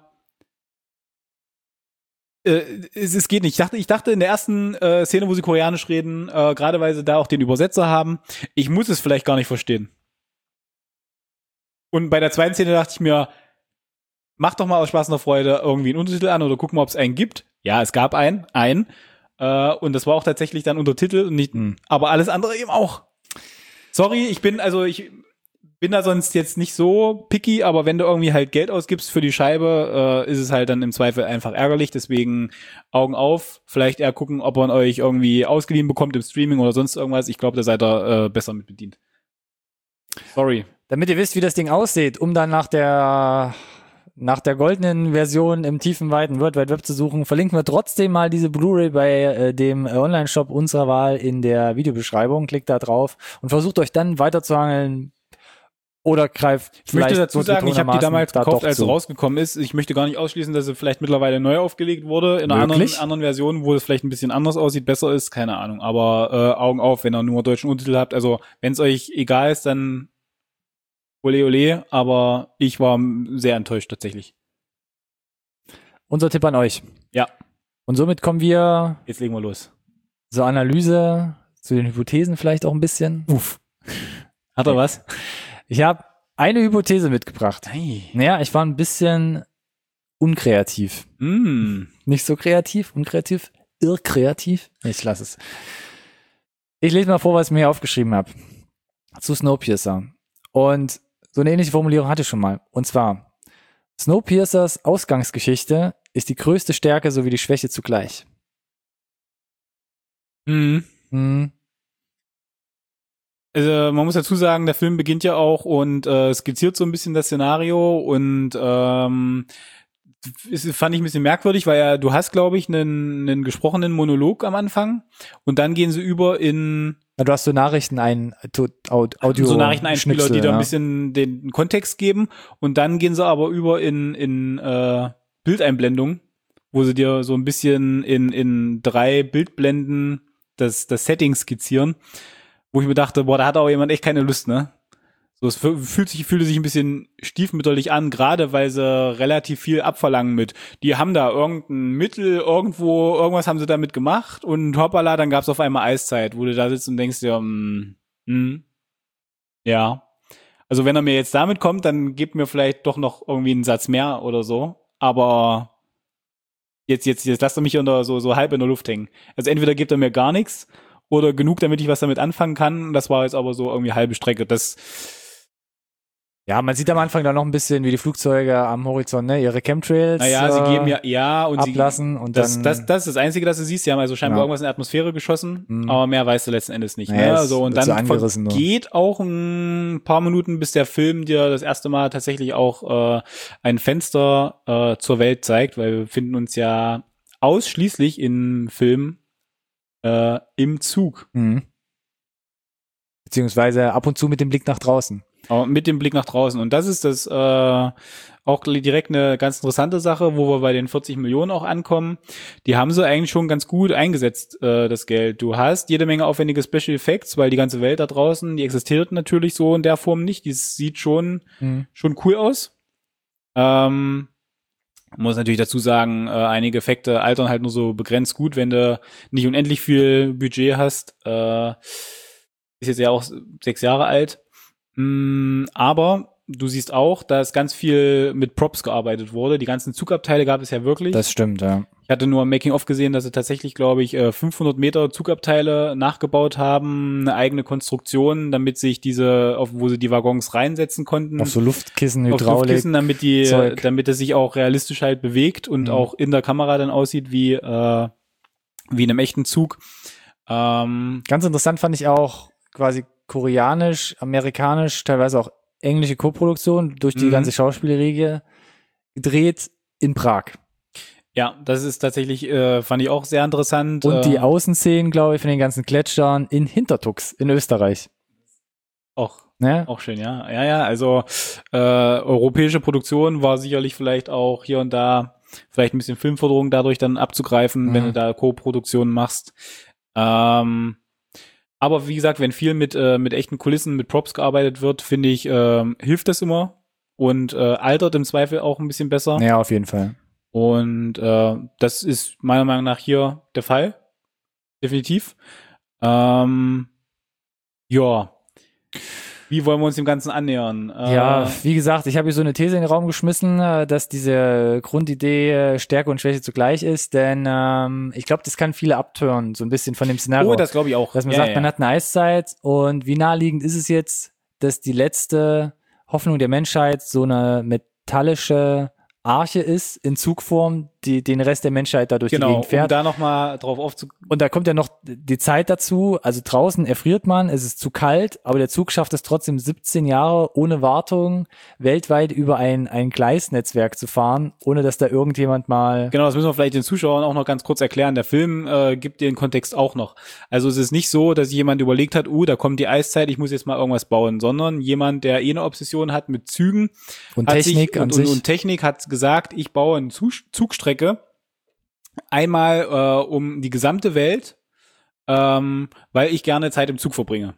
äh, es, es geht nicht. Ich dachte, ich dachte in der ersten äh, Szene, wo sie Koreanisch reden, äh, gerade weil sie da auch den Übersetzer haben, ich muss es vielleicht gar nicht verstehen. Und bei der zweiten Szene dachte ich mir, mach doch mal aus Spaß und Freude irgendwie einen Untertitel an oder guck mal, ob es einen gibt. Ja, es gab einen, einen. Äh, und das war auch tatsächlich dann Untertitel und nicht, Hm. aber alles andere eben auch. Sorry, ich bin, also ich bin da sonst jetzt nicht so picky, aber wenn du irgendwie halt Geld ausgibst für die Scheibe, äh, ist es halt dann im Zweifel einfach ärgerlich. Deswegen Augen auf, vielleicht eher gucken, ob man euch irgendwie ausgeliehen bekommt im Streaming oder sonst irgendwas. Ich glaube, da seid ihr äh, besser mit bedient. Sorry. Damit ihr wisst, wie das Ding aussieht, um dann nach der nach der goldenen Version im tiefen, weiten World Wide Web zu suchen, verlinken wir trotzdem mal diese Blu-ray bei äh, dem äh, Online-Shop unserer Wahl in der Videobeschreibung. Klickt da drauf und versucht euch dann weiterzuhangeln oder greift Ich möchte dazu sagen, ich habe die notgedrungenermaßen damals da gekauft, doch als sie zu. rausgekommen ist. Ich möchte gar nicht ausschließen, dass sie vielleicht mittlerweile neu aufgelegt wurde, in einer anderen, Möglich. anderen Version, wo es vielleicht ein bisschen anders aussieht, besser ist, keine Ahnung. Aber äh, Augen auf, wenn ihr nur deutschen Untertitel habt. Also wenn es euch egal ist, dann ole ole, aber ich war sehr enttäuscht tatsächlich. Unser Tipp an euch. Ja, Und somit kommen wir jetzt legen wir los. zur Analyse, zu den Hypothesen vielleicht auch ein bisschen. Uff. Hat er was? Ich habe eine Hypothese mitgebracht. Hey. Naja, ich war ein bisschen unkreativ. Mm. Nicht so kreativ, unkreativ, irrkreativ. Ich lasse es. Ich lese mal vor, was ich mir hier aufgeschrieben habe. Zu Snowpiercer. Und so eine ähnliche Formulierung hatte ich schon mal. Und zwar, Snowpiercers Ausgangsgeschichte ist die größte Stärke sowie die Schwäche zugleich. Mm. Hm. Also man muss dazu sagen, der Film beginnt ja auch und äh, skizziert so ein bisschen das Szenario und ähm, es fand ich ein bisschen merkwürdig, weil ja, du hast, glaube ich, einen, einen gesprochenen Monolog am Anfang und dann gehen sie über in Ja, du hast so Nachrichten, ein to- Aud- Audio, so Nachrichteneinspieler, Schnipsel, die da ein ja. bisschen den Kontext geben und dann gehen sie aber über in in äh, Bildeinblendung, wo sie dir so ein bisschen in in drei Bildblenden das das Setting skizzieren, wo ich mir dachte, boah, da hat aber jemand echt keine Lust, ne? So, es fü- fühlt sich, fühlte sich ein bisschen stiefmütterlich an, gerade weil sie relativ viel abverlangen mit. Die haben da irgendein Mittel, irgendwo, irgendwas haben sie damit gemacht und hoppala, dann gab's auf einmal Eiszeit, wo du da sitzt und denkst dir, hm, hm, ja. Also wenn er mir jetzt damit kommt, dann gibt mir vielleicht doch noch irgendwie einen Satz mehr oder so, aber jetzt, jetzt, jetzt lasst er mich unter so, so halb in der Luft hängen. Also entweder gibt er mir gar nichts oder genug, damit ich was damit anfangen kann. Das war jetzt aber so irgendwie halbe Strecke. Das, Ja, man sieht am Anfang dann noch ein bisschen, wie die Flugzeuge am Horizont, ne, ihre Chemtrails naja, sie geben ja, ja, und ablassen sie, und das, dann das, das ist das Einzige, das du siehst. Sie haben also scheinbar Ja. irgendwas in die Atmosphäre geschossen, Mhm. aber mehr weißt du letzten Endes nicht. Naja, Ne? es Also, und wird so dann angerissen nur. geht auch ein paar Minuten, bis der Film dir das erste Mal tatsächlich auch äh, ein Fenster äh, zur Welt zeigt, weil wir befinden uns ja ausschließlich im Film äh, im Zug. Mhm. Beziehungsweise ab und zu mit dem Blick nach draußen. Aber mit dem Blick nach draußen. Und das ist das äh, auch direkt eine ganz interessante Sache, wo wir bei den vierzig Millionen auch ankommen. Die haben sie eigentlich schon ganz gut eingesetzt, äh, das Geld. Du hast jede Menge aufwendige Special Effects, weil die ganze Welt da draußen, die existiert natürlich so in der Form nicht. Die sieht schon, mhm. schon cool aus. Ähm, muss natürlich dazu sagen, äh, einige Effekte altern halt nur so begrenzt gut, wenn du nicht unendlich viel Budget hast. Äh, ist jetzt ja auch sechs Jahre alt. Mm, aber du siehst auch, dass ganz viel mit Props gearbeitet wurde. Die ganzen Zugabteile gab es ja wirklich. Das stimmt, ja. Ich hatte nur im Making-of gesehen, dass sie tatsächlich, glaube ich, fünfhundert Meter Zugabteile nachgebaut haben, eine eigene Konstruktion, damit sich diese, auf wo sie die Waggons reinsetzen konnten. Auf so Luftkissen, Hydraulik. Auf Luftkissen, damit die, Zeug. damit es sich auch realistisch halt bewegt und mhm. auch in der Kamera dann aussieht wie, äh, wie in einem echten Zug. Ähm, Ganz interessant fand ich auch quasi koreanisch, amerikanisch, teilweise auch englische Koproduktion durch die mhm. ganze Schauspielriege gedreht in Prag. Ja, das ist tatsächlich, äh, fand ich auch sehr interessant. Und die Außenszenen, glaube ich, von den ganzen Gletschern in Hintertux in Österreich. Auch, ne? Auch schön, ja. Ja, ja, also äh, europäische Produktion war sicherlich vielleicht auch hier und da vielleicht ein bisschen Filmförderung dadurch dann abzugreifen, mhm. wenn du da Co-Produktionen machst. Ähm, aber wie gesagt, wenn viel mit äh, mit echten Kulissen, mit Props gearbeitet wird, finde ich, äh, hilft das immer und äh, altert im Zweifel auch ein bisschen besser. Ja, auf jeden Fall. Und äh, das ist meiner Meinung nach hier der Fall. Definitiv. Ähm, ja. Wie wollen wir uns dem Ganzen annähern? Äh, ja, wie gesagt, ich habe hier so eine These in den Raum geschmissen, dass diese Grundidee Stärke und Schwäche zugleich ist, denn ähm, ich glaube, das kann viele abtören, so ein bisschen von dem Szenario. Oh, das glaube ich auch. Dass man ja, sagt, ja. man hat eine Eiszeit und wie naheliegend ist es jetzt, dass die letzte Hoffnung der Menschheit so eine metallische Arche ist in Zugform, die den Rest der Menschheit da durch genau, die Gegend fährt. Um da nochmal drauf aufzu... Und da kommt ja noch die Zeit dazu, also draußen erfriert man, es ist zu kalt, aber der Zug schafft es trotzdem siebzehn Jahre ohne Wartung weltweit über ein, ein Gleisnetzwerk zu fahren, ohne dass da irgendjemand mal... Genau, das müssen wir vielleicht den Zuschauern auch noch ganz kurz erklären. Der Film äh, gibt den Kontext auch noch. Also es ist nicht so, dass jemand überlegt hat, uh, da kommt die Eiszeit, ich muss jetzt mal irgendwas bauen, sondern jemand, der eh eine Obsession hat mit Zügen und hat Technik sich, an und, sich. Und, und Technik hat gesagt, ich baue eine Zug- Zugstrecke einmal äh, um die gesamte Welt, ähm, weil ich gerne Zeit im Zug verbringe.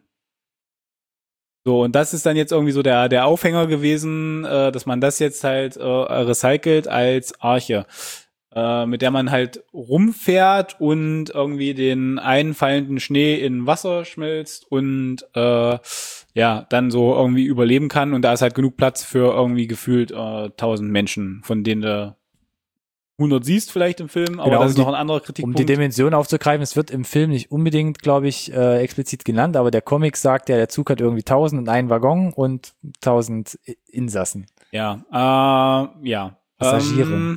So, und das ist dann jetzt irgendwie so der der Aufhänger gewesen, äh, dass man das jetzt halt äh, recycelt als Arche, äh, mit der man halt rumfährt und irgendwie den einfallenden Schnee in Wasser schmilzt und äh, ja, dann so irgendwie überleben kann. Und da ist halt genug Platz für irgendwie gefühlt äh, tausend Menschen, von denen du hundert siehst vielleicht im Film, aber genau, das ist um noch die, ein anderer Kritikpunkt. Um die Dimension aufzugreifen, es wird im Film nicht unbedingt, glaube ich, äh, explizit genannt, aber der Comic sagt ja, der Zug hat irgendwie tausend und einen Waggon und tausend Insassen. Ja, äh, ja. Passagiere. Ähm,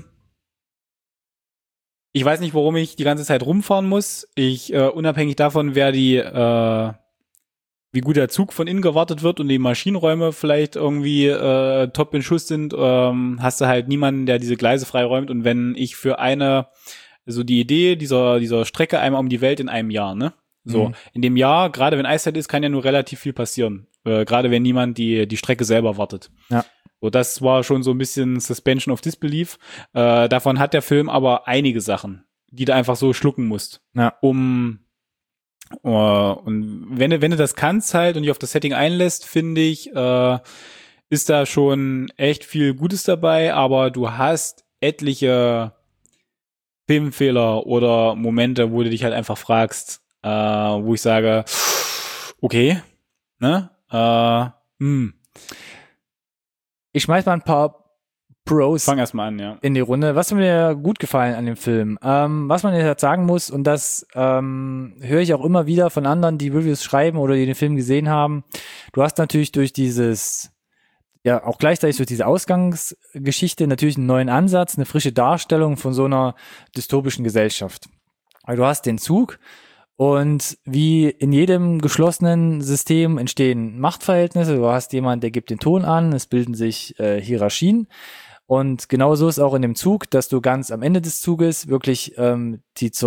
ich weiß nicht, warum ich die ganze Zeit rumfahren muss. Ich, äh, unabhängig davon, wer die, äh, wie gut der Zug von innen gewartet wird und die Maschinenräume vielleicht irgendwie äh, top in Schuss sind, ähm, hast du halt niemanden, der diese Gleise freiräumt. Und wenn ich für eine, so die Idee dieser dieser Strecke einmal um die Welt in einem Jahr, ne? So, mhm. in dem Jahr, gerade wenn Eiszeit ist, kann ja nur relativ viel passieren. Äh, gerade wenn niemand die die Strecke selber wartet. Ja. So, das war schon so ein bisschen Suspension of Disbelief. Äh, davon hat der Film aber einige Sachen, die du einfach so schlucken musst, ja. um Uh, und wenn du, wenn du das kannst halt und dich auf das Setting einlässt, finde ich, äh, ist da schon echt viel Gutes dabei, aber du hast etliche Filmfehler oder Momente, wo du dich halt einfach fragst, äh, wo ich sage, okay, ne, äh, hm. Ich schmeiß mal ein paar Pros Fang erst mal an, ja. in die Runde. Was mir gut gefallen an dem Film, ähm, was man jetzt sagen muss, und das ähm, höre ich auch immer wieder von anderen, die Reviews schreiben oder die den Film gesehen haben, du hast natürlich durch dieses, ja auch gleichzeitig durch diese Ausgangsgeschichte natürlich einen neuen Ansatz, eine frische Darstellung von so einer dystopischen Gesellschaft. Also du hast den Zug und wie in jedem geschlossenen System entstehen Machtverhältnisse. Du hast jemanden, der gibt den Ton an, es bilden sich äh, Hierarchien. Und genauso ist auch in dem Zug, dass du ganz am Ende des Zuges wirklich ähm, die zur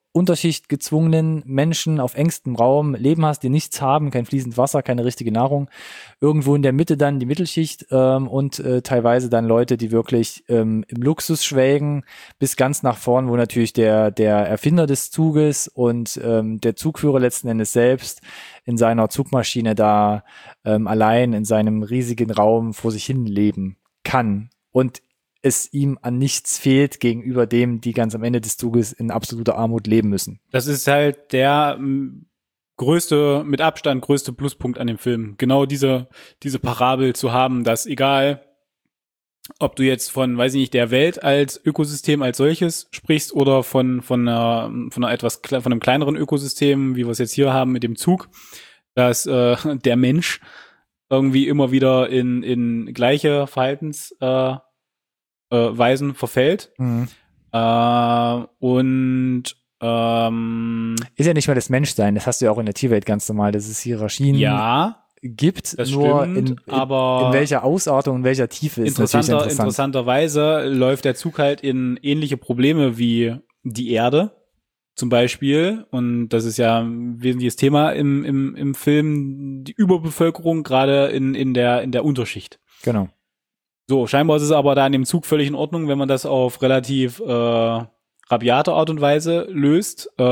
Unterschicht gezwungenen Menschen auf engstem Raum leben hast, die nichts haben, kein fließend Wasser, keine richtige Nahrung. Irgendwo in der Mitte dann die Mittelschicht ähm, und äh, teilweise dann Leute, die wirklich ähm, im Luxus schwelgen, bis ganz nach vorn, wo natürlich der der Erfinder des Zuges und ähm, der Zugführer letzten Endes selbst in seiner Zugmaschine da ähm, allein in seinem riesigen Raum vor sich hin leben kann und es ihm an nichts fehlt gegenüber dem, die ganz am Ende des Zuges in absoluter Armut leben müssen. Das ist halt der m, größte, mit Abstand größte Pluspunkt an dem Film. Genau diese, diese Parabel zu haben, dass egal, ob du jetzt von, weiß ich nicht, der Welt als Ökosystem als solches sprichst oder von, von einer, von einer etwas, von einem kleineren Ökosystem, wie wir es jetzt hier haben mit dem Zug, dass äh, der Mensch irgendwie immer wieder in, in gleiche Verhaltens, äh, Äh, Weisen verfällt. Mhm. Äh, und ähm, ist ja nicht mal das Menschsein, das hast du ja auch in der Tierwelt ganz normal, dass es Hierarchien ja, gibt, das nur stimmt, in, in, aber in welcher Ausartung, in welcher Tiefe ist natürlich interessanter, interessant. interessanterweise läuft der Zug halt in ähnliche Probleme wie die Erde zum Beispiel, und das ist ja ein wesentliches Thema im, im, im Film, die Überbevölkerung, gerade in, in der, in der Unterschicht. Genau. So, scheinbar ist es aber da in dem Zug völlig in Ordnung, wenn man das auf relativ äh, rabiate Art und Weise löst, äh,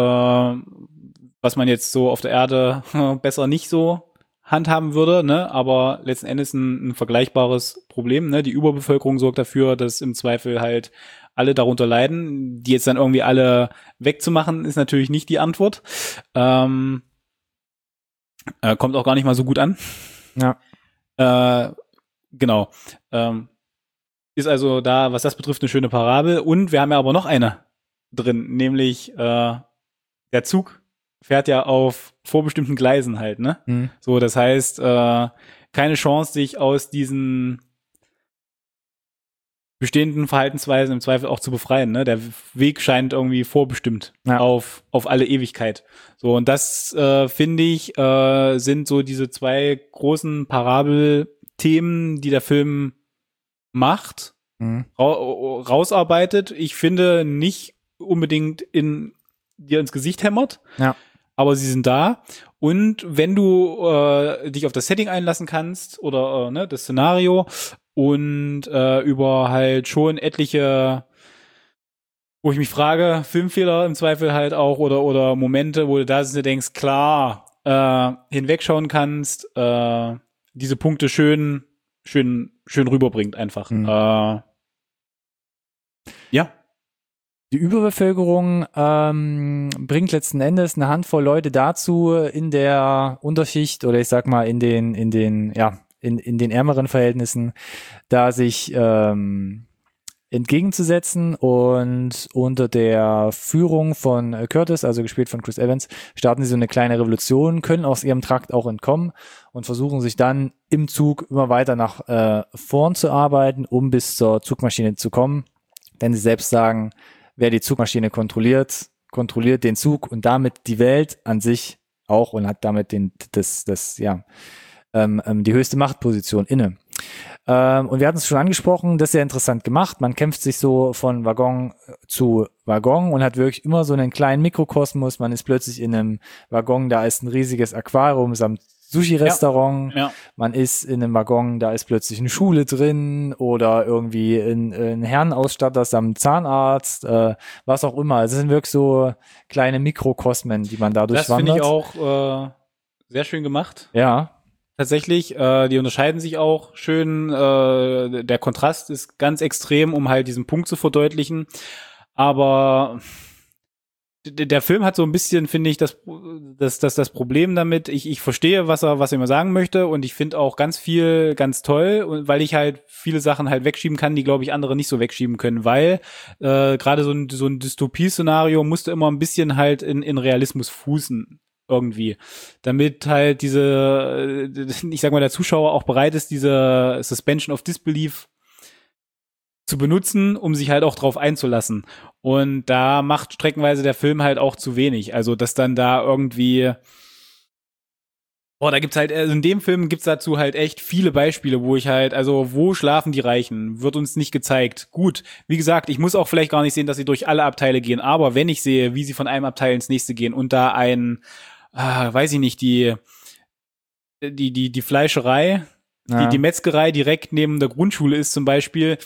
was man jetzt so auf der Erde besser nicht so handhaben würde, ne? Aber letzten Endes ein, ein vergleichbares Problem, ne? Die Überbevölkerung sorgt dafür, dass im Zweifel halt alle darunter leiden. Die jetzt dann irgendwie alle wegzumachen, ist natürlich nicht die Antwort. Ähm, äh, kommt auch gar nicht mal so gut an. Ja. Äh, Genau. Ähm, ist also da, was das betrifft, eine schöne Parabel. Und wir haben ja aber noch eine drin, nämlich äh, der Zug fährt ja auf vorbestimmten Gleisen halt, ne? Mhm. So, das heißt, äh, keine Chance, sich aus diesen bestehenden Verhaltensweisen im Zweifel auch zu befreien, ne? Der Weg scheint irgendwie vorbestimmt ja. auf auf alle Ewigkeit. So, und das äh, finde ich äh, sind so diese zwei großen Parabel Themen, die der Film macht, mhm. ra rausarbeitet. Ich finde nicht unbedingt in dir ins Gesicht hämmert, ja. aber sie sind da. Und wenn du äh, dich auf das Setting einlassen kannst oder äh, ne, das Szenario und äh, über halt schon etliche, wo ich mich frage, Filmfehler im Zweifel halt auch oder oder Momente, wo du da sitzt und denkst, klar, äh, hinwegschauen kannst, äh, diese Punkte schön, schön, schön rüberbringt einfach. Mhm. Äh, ja. Die Überbevölkerung ähm, bringt letzten Endes eine Handvoll Leute dazu, in der Unterschicht oder ich sag mal in den, in den, ja, in, in den ärmeren Verhältnissen, da sich ähm, entgegenzusetzen, und unter der Führung von Curtis, also gespielt von Chris Evans, starten sie so eine kleine Revolution, können aus ihrem Trakt auch entkommen und versuchen sich dann im Zug immer weiter nach äh, vorn zu arbeiten, um bis zur Zugmaschine zu kommen. Denn sie selbst sagen, wer die Zugmaschine kontrolliert, kontrolliert den Zug und damit die Welt an sich auch und hat damit den, das, das, ja, ähm, die höchste Machtposition inne. Ähm, und wir hatten es schon angesprochen, das ist sehr interessant gemacht. Man kämpft sich so von Waggon zu Waggon und hat wirklich immer so einen kleinen Mikrokosmos. Man ist plötzlich in einem Waggon, da ist ein riesiges Aquarium samt Sushi-Restaurant. Ja, ja. Man ist in einem Waggon, da ist plötzlich eine Schule drin oder irgendwie ein, ein Herrenausstatter samt Zahnarzt, äh, was auch immer. Also es sind wirklich so kleine Mikrokosmen, die man da durchwandert. Das finde ich auch äh, sehr schön gemacht. Ja. Tatsächlich, äh, die unterscheiden sich auch schön. Äh, der Kontrast ist ganz extrem, um halt diesen Punkt zu verdeutlichen. Aber d- der Film hat so ein bisschen, finde ich, das, das, das, das Problem damit. Ich, ich verstehe, was er, was er mir sagen möchte, und ich finde auch ganz viel ganz toll, und weil ich halt viele Sachen halt wegschieben kann, die, glaube ich, andere nicht so wegschieben können, weil äh, gerade so ein, so ein Dystopie-Szenario musste immer ein bisschen halt in, in Realismus fußen. Irgendwie. Damit halt diese, ich sag mal, der Zuschauer auch bereit ist, diese Suspension of Disbelief zu benutzen, um sich halt auch drauf einzulassen. Und da macht streckenweise der Film halt auch zu wenig. Also, dass dann da irgendwie Boah, da gibt's halt, also in dem Film gibt's dazu halt echt viele Beispiele, wo ich halt, also wo schlafen die Reichen, wird uns nicht gezeigt. Gut, wie gesagt, ich muss auch vielleicht gar nicht sehen, dass sie durch alle Abteile gehen, aber wenn ich sehe, wie sie von einem Abteil ins nächste gehen und da ein, ah, weiß ich nicht, die, die, die, die Fleischerei, Ja. die, die Metzgerei direkt neben der Grundschule ist zum Beispiel,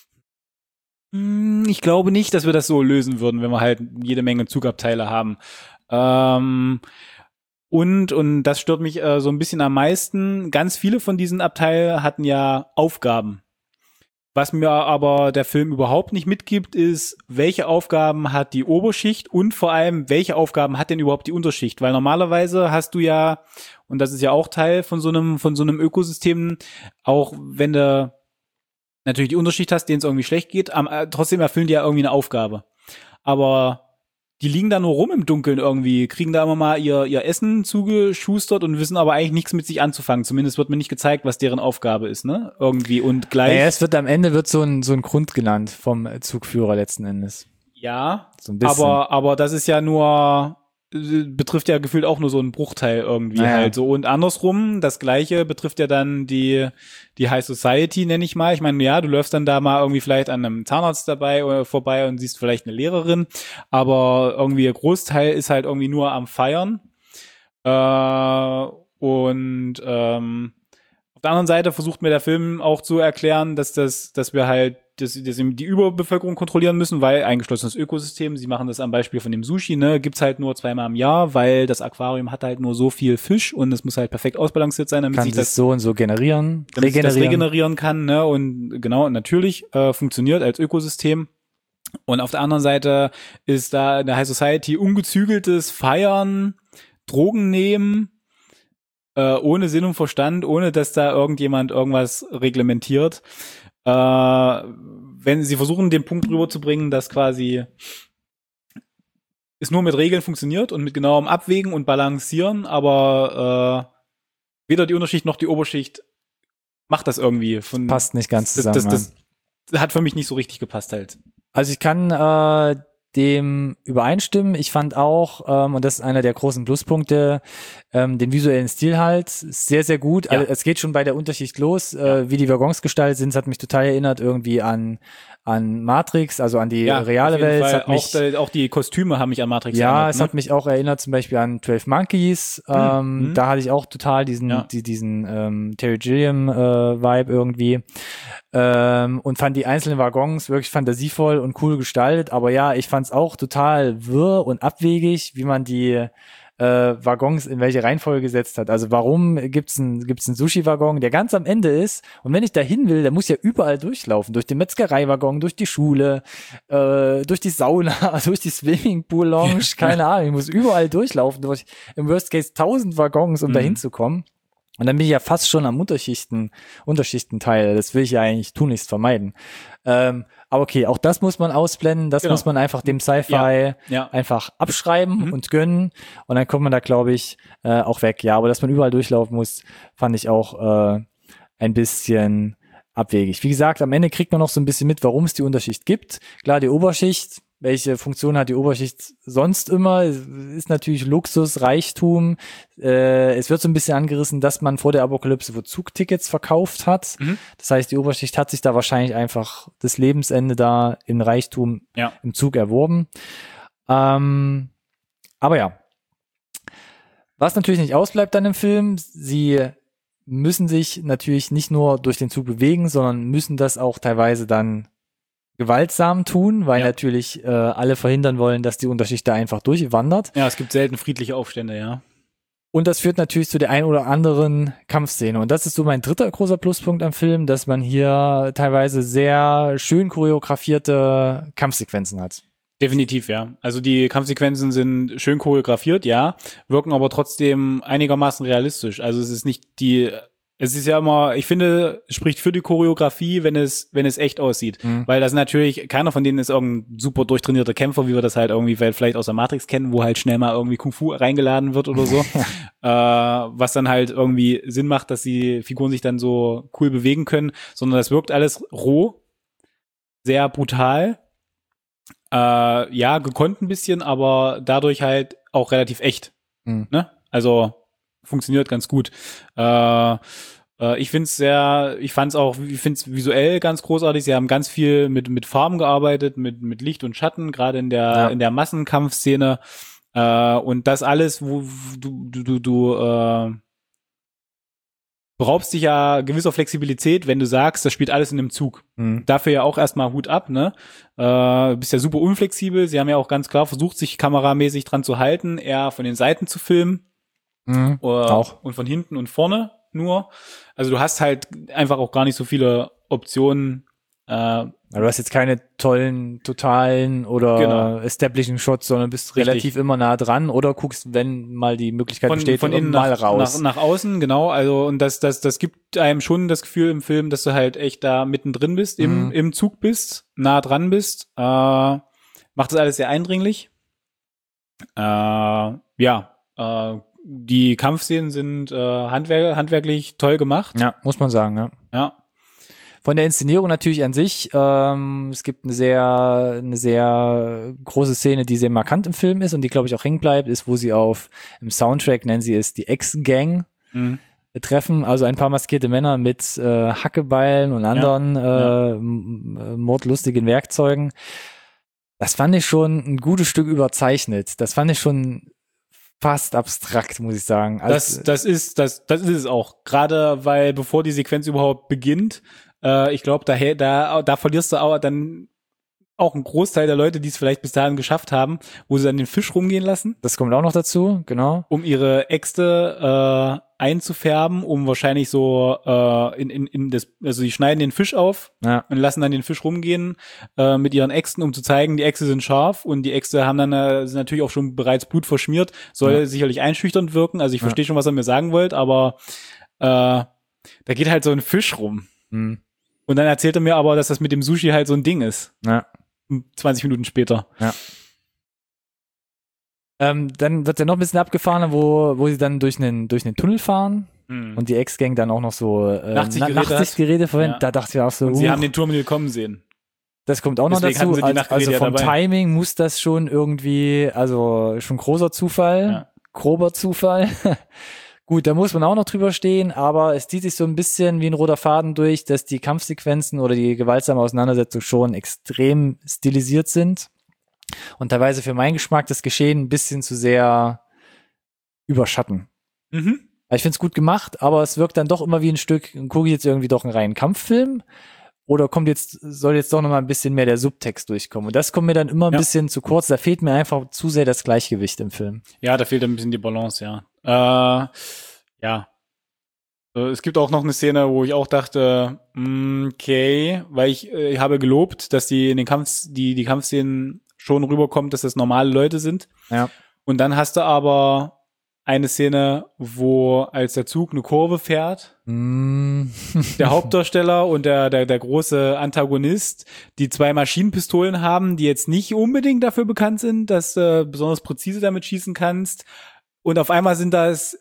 hm, ich glaube nicht, dass wir das so lösen würden, wenn wir halt jede Menge Zugabteile haben. Ähm, Und, und das stört mich äh, so ein bisschen am meisten, ganz viele von diesen Abteilen hatten ja Aufgaben. Was mir aber der Film überhaupt nicht mitgibt, ist, welche Aufgaben hat die Oberschicht und vor allem, welche Aufgaben hat denn überhaupt die Unterschicht? Weil normalerweise hast du ja, und das ist ja auch Teil von so einem, von so einem Ökosystem, auch wenn du natürlich die Unterschicht hast, denen es irgendwie schlecht geht, am, äh, trotzdem erfüllen die ja irgendwie eine Aufgabe. Aber die liegen da nur rum im Dunkeln irgendwie, kriegen da immer mal ihr, ihr Essen zugeschustert und wissen aber eigentlich nichts mit sich anzufangen. Zumindest wird mir nicht gezeigt, was deren Aufgabe ist, ne? Irgendwie und gleich. Naja, es wird am Ende wird so ein, so ein Grund genannt vom Zugführer letzten Endes. Ja, So ein bisschen. aber, aber das ist ja nur, äh, betrifft ja gefühlt auch nur so einen Bruchteil irgendwie Naja. halt so. Und andersrum, das Gleiche betrifft ja dann die, die High Society, nenne ich mal. Ich meine, ja, du läufst dann da mal irgendwie vielleicht an einem Zahnarzt dabei oder vorbei und siehst vielleicht eine Lehrerin, aber irgendwie der Großteil ist halt irgendwie nur am Feiern. Äh, und ähm, auf der anderen Seite versucht mir der Film auch zu erklären, dass das, dass wir halt dass, dass die Überbevölkerung kontrollieren müssen, weil eingeschlossenes Ökosystem, sie machen das am Beispiel von dem Sushi, ne, gibt's halt nur zweimal im Jahr, weil das Aquarium hat halt nur so viel Fisch und es muss halt perfekt ausbalanciert sein, damit Kann sich das das so und so generieren, damit sich das regenerieren. regenerieren kann, ne, und genau, natürlich äh, funktioniert als Ökosystem. Und auf der anderen Seite ist da in der High Society ungezügeltes Feiern, Drogen nehmen, äh, ohne Sinn und Verstand, ohne dass da irgendjemand irgendwas reglementiert. Äh, wenn sie versuchen, den Punkt rüberzubringen, dass quasi es nur mit Regeln funktioniert und mit genauem Abwägen und Balancieren, aber äh, weder die Unterschicht noch die Oberschicht macht das irgendwie. Von, Passt nicht ganz das, zusammen. das, das hat für mich nicht so richtig gepasst halt. Also ich kann äh, dem übereinstimmen. Ich fand auch, ähm, und das ist einer der großen Pluspunkte, ähm, den visuellen Stil halt sehr, sehr gut. Ja. Also es geht schon bei der Unterschicht los, äh, wie die Waggons gestaltet sind. Es hat mich total erinnert irgendwie an an Matrix, also an die Ja, reale auf jeden Welt. Es Fall. hat mich, auch, äh, auch die Kostüme haben mich an Matrix ja, erinnert. es ne? hat mich auch erinnert zum Beispiel an zwölf Monkeys. Ähm, mhm. Da hatte ich auch total diesen, Ja. die, diesen ähm, Terry Gilliam äh, Vibe irgendwie. Ähm, und fand die einzelnen Waggons wirklich fantasievoll und cool gestaltet. Aber ja, ich fand es auch total wirr und abwegig, wie man die äh, Waggons in welche Reihenfolge gesetzt hat. Also warum gibt's einen gibt's einen Sushi-Waggon, der ganz am Ende ist und wenn ich da hin will, der muss ja überall durchlaufen. Durch den Metzgerei-Waggon, durch die Schule, äh, durch die Sauna, durch die Swimmingpool-Lounge, keine Ahnung. Ich muss überall durchlaufen, durch im Worst Case tausend Waggons, um Mhm. da hinzukommen. Und dann bin ich ja fast schon am Unterschichten, Unterschichtenteil. Das will ich ja eigentlich tunlichst vermeiden. Ähm, aber okay, auch das muss man ausblenden. Das Genau. muss man einfach dem Sci-Fi Ja, ja. einfach abschreiben Mhm. und gönnen. Und dann kommt man da, glaube ich, äh, auch weg. Ja, aber dass man überall durchlaufen muss, fand ich auch äh, ein bisschen abwegig. Wie gesagt, am Ende kriegt man noch so ein bisschen mit, warum es die Unterschicht gibt. Klar, die Oberschicht, welche Funktion hat die Oberschicht sonst immer? Ist natürlich Luxus, Reichtum. Äh, es wird so ein bisschen angerissen, dass man vor der Apokalypse wo Zugtickets verkauft hat. Mhm. Das heißt, die Oberschicht hat sich da wahrscheinlich einfach das Lebensende da in Reichtum Ja. im Zug erworben. Ähm, aber ja. Was natürlich nicht ausbleibt dann im Film, sie müssen sich natürlich nicht nur durch den Zug bewegen, sondern müssen das auch teilweise dann gewaltsam tun, weil Ja. natürlich äh, alle verhindern wollen, dass die Unterschicht da einfach durchwandert. Ja, es gibt selten friedliche Aufstände, ja. Und das führt natürlich zu der ein oder anderen Kampfszene. Und das ist so mein dritter großer Pluspunkt am Film, dass man hier teilweise sehr schön choreografierte Kampfsequenzen hat. Definitiv, ja. Also die Kampfsequenzen sind schön choreografiert, ja, wirken aber trotzdem einigermaßen realistisch. Also es ist nicht die, es ist ja immer, ich finde, es spricht für die Choreografie, wenn es, wenn es echt aussieht. Mhm. Weil das natürlich, keiner von denen ist irgendein super durchtrainierter Kämpfer, wie wir das halt irgendwie vielleicht aus der Matrix kennen, wo halt schnell mal irgendwie Kung Fu reingeladen wird oder so. äh, was dann halt irgendwie Sinn macht, dass die Figuren sich dann so cool bewegen können, sondern das wirkt alles roh, sehr brutal. Äh, ja, gekonnt ein bisschen, aber dadurch halt auch relativ echt. Mhm. Ne? Also funktioniert ganz gut. Äh, äh, ich finde es sehr, ich fand es auch, ich finde es visuell ganz großartig. Sie haben ganz viel mit mit Farben gearbeitet, mit mit Licht und Schatten, gerade in der Ja. in der Massenkampfszene. Äh, und das alles, wo du du du, du äh, beraubst dich ja gewisser Flexibilität, wenn du sagst, das spielt alles in einem Zug. Mhm. Dafür ja auch erstmal Hut ab, ne? Äh, bist ja super unflexibel. Sie haben ja auch ganz klar versucht, sich kameramäßig dran zu halten, eher von den Seiten zu filmen. Mhm. Äh, Auch. Und von hinten und vorne nur. Also du hast halt einfach auch gar nicht so viele Optionen. Äh, Du hast jetzt keine tollen, totalen oder Genau. establishing Shots, sondern bist Richtig. relativ immer nah dran oder guckst, wenn mal die Möglichkeit von, besteht, von innen mal nach, raus. nach, nach außen, genau. Also, und das, das, das gibt einem schon das Gefühl im Film, dass du halt echt da mittendrin bist, im, Mhm. im Zug bist, nah dran bist. Äh, macht das alles sehr eindringlich. Äh, ja, äh, die Kampfszenen sind äh, handwer handwerklich toll gemacht. Ja, muss man sagen, ja. Ja. Von der Inszenierung natürlich an sich, ähm, es gibt eine sehr, eine sehr große Szene, die sehr markant im Film ist und die, glaube ich, auch hängen bleibt, ist, wo sie auf, im Soundtrack nennen sie es die X-Gang Mhm. treffen, also ein paar maskierte Männer mit äh, Hackebeilen und anderen Ja. äh, m- mordlustigen Werkzeugen. Das fand ich schon ein gutes Stück überzeichnet. Das fand ich schon fast abstrakt, muss ich sagen. Also, Das, das ist, das, das ist es auch. Gerade weil, bevor die Sequenz überhaupt beginnt, äh, ich glaube, da, da, da verlierst du auch dann auch einen Großteil der Leute, die es vielleicht bis dahin geschafft haben, wo sie dann den Fisch rumgehen lassen, das kommt auch noch dazu, genau. um ihre Äxte äh, einzufärben, um wahrscheinlich so äh, in, in, in das, also die schneiden den Fisch auf Ja. und lassen dann den Fisch rumgehen äh, mit ihren Äxten, um zu zeigen, die Äxte sind scharf und die Äxte haben dann äh, sind natürlich auch schon bereits Blut verschmiert, soll Ja. sicherlich einschüchternd wirken. Also ich Ja. verstehe schon, was er mir sagen wollt, aber äh, da geht halt so ein Fisch rum. Hm. Und dann erzählt er mir aber, dass das mit dem Sushi halt so ein Ding ist. Ja. zwanzig Minuten später. Ähm, dann wird ja noch ein bisschen abgefahren, wo, wo sie dann durch einen, durch einen Tunnel fahren Und, und die Ex-Gang dann auch noch so äh, Nachtsichtgeräte Na- Nachtsichtgeräte verwendet. Ja. Da dachte ich auch so, und sie uh, haben den Turm nicht kommen sehen. das kommt auch noch Deswegen hatten dazu. sie die Also, Nachtgeräte also ja vom dabei. Timing muss das schon irgendwie, also schon großer Zufall, Ja. grober Zufall. Gut, da muss man auch noch drüber stehen, aber es zieht sich so ein bisschen wie ein roter Faden durch, dass die Kampfsequenzen oder die gewaltsame Auseinandersetzung schon extrem stilisiert sind und teilweise für meinen Geschmack das Geschehen ein bisschen zu sehr überschatten. Mhm. Ich finde es gut gemacht, aber es wirkt dann doch immer wie ein Stück, gucke ich jetzt irgendwie doch einen reinen Kampffilm oder kommt jetzt, soll jetzt doch noch mal ein bisschen mehr der Subtext durchkommen? Und das kommt mir dann immer ein Ja. bisschen zu kurz, da fehlt mir einfach zu sehr das Gleichgewicht im Film. Ja, da fehlt ein bisschen die Balance, ja. Äh, ja. Äh, Es gibt auch noch eine Szene, wo ich auch dachte, mm, okay, weil ich, äh, ich habe gelobt, dass die in den Kampf, die, die Kampfszenen schon rüberkommt, dass das normale Leute sind. Ja. Und dann hast du aber eine Szene, wo als der Zug eine Kurve fährt, Mm. der Hauptdarsteller und der, der, der große Antagonist, die zwei Maschinenpistolen haben, die jetzt nicht unbedingt dafür bekannt sind, dass du besonders präzise damit schießen kannst. Und auf einmal sind das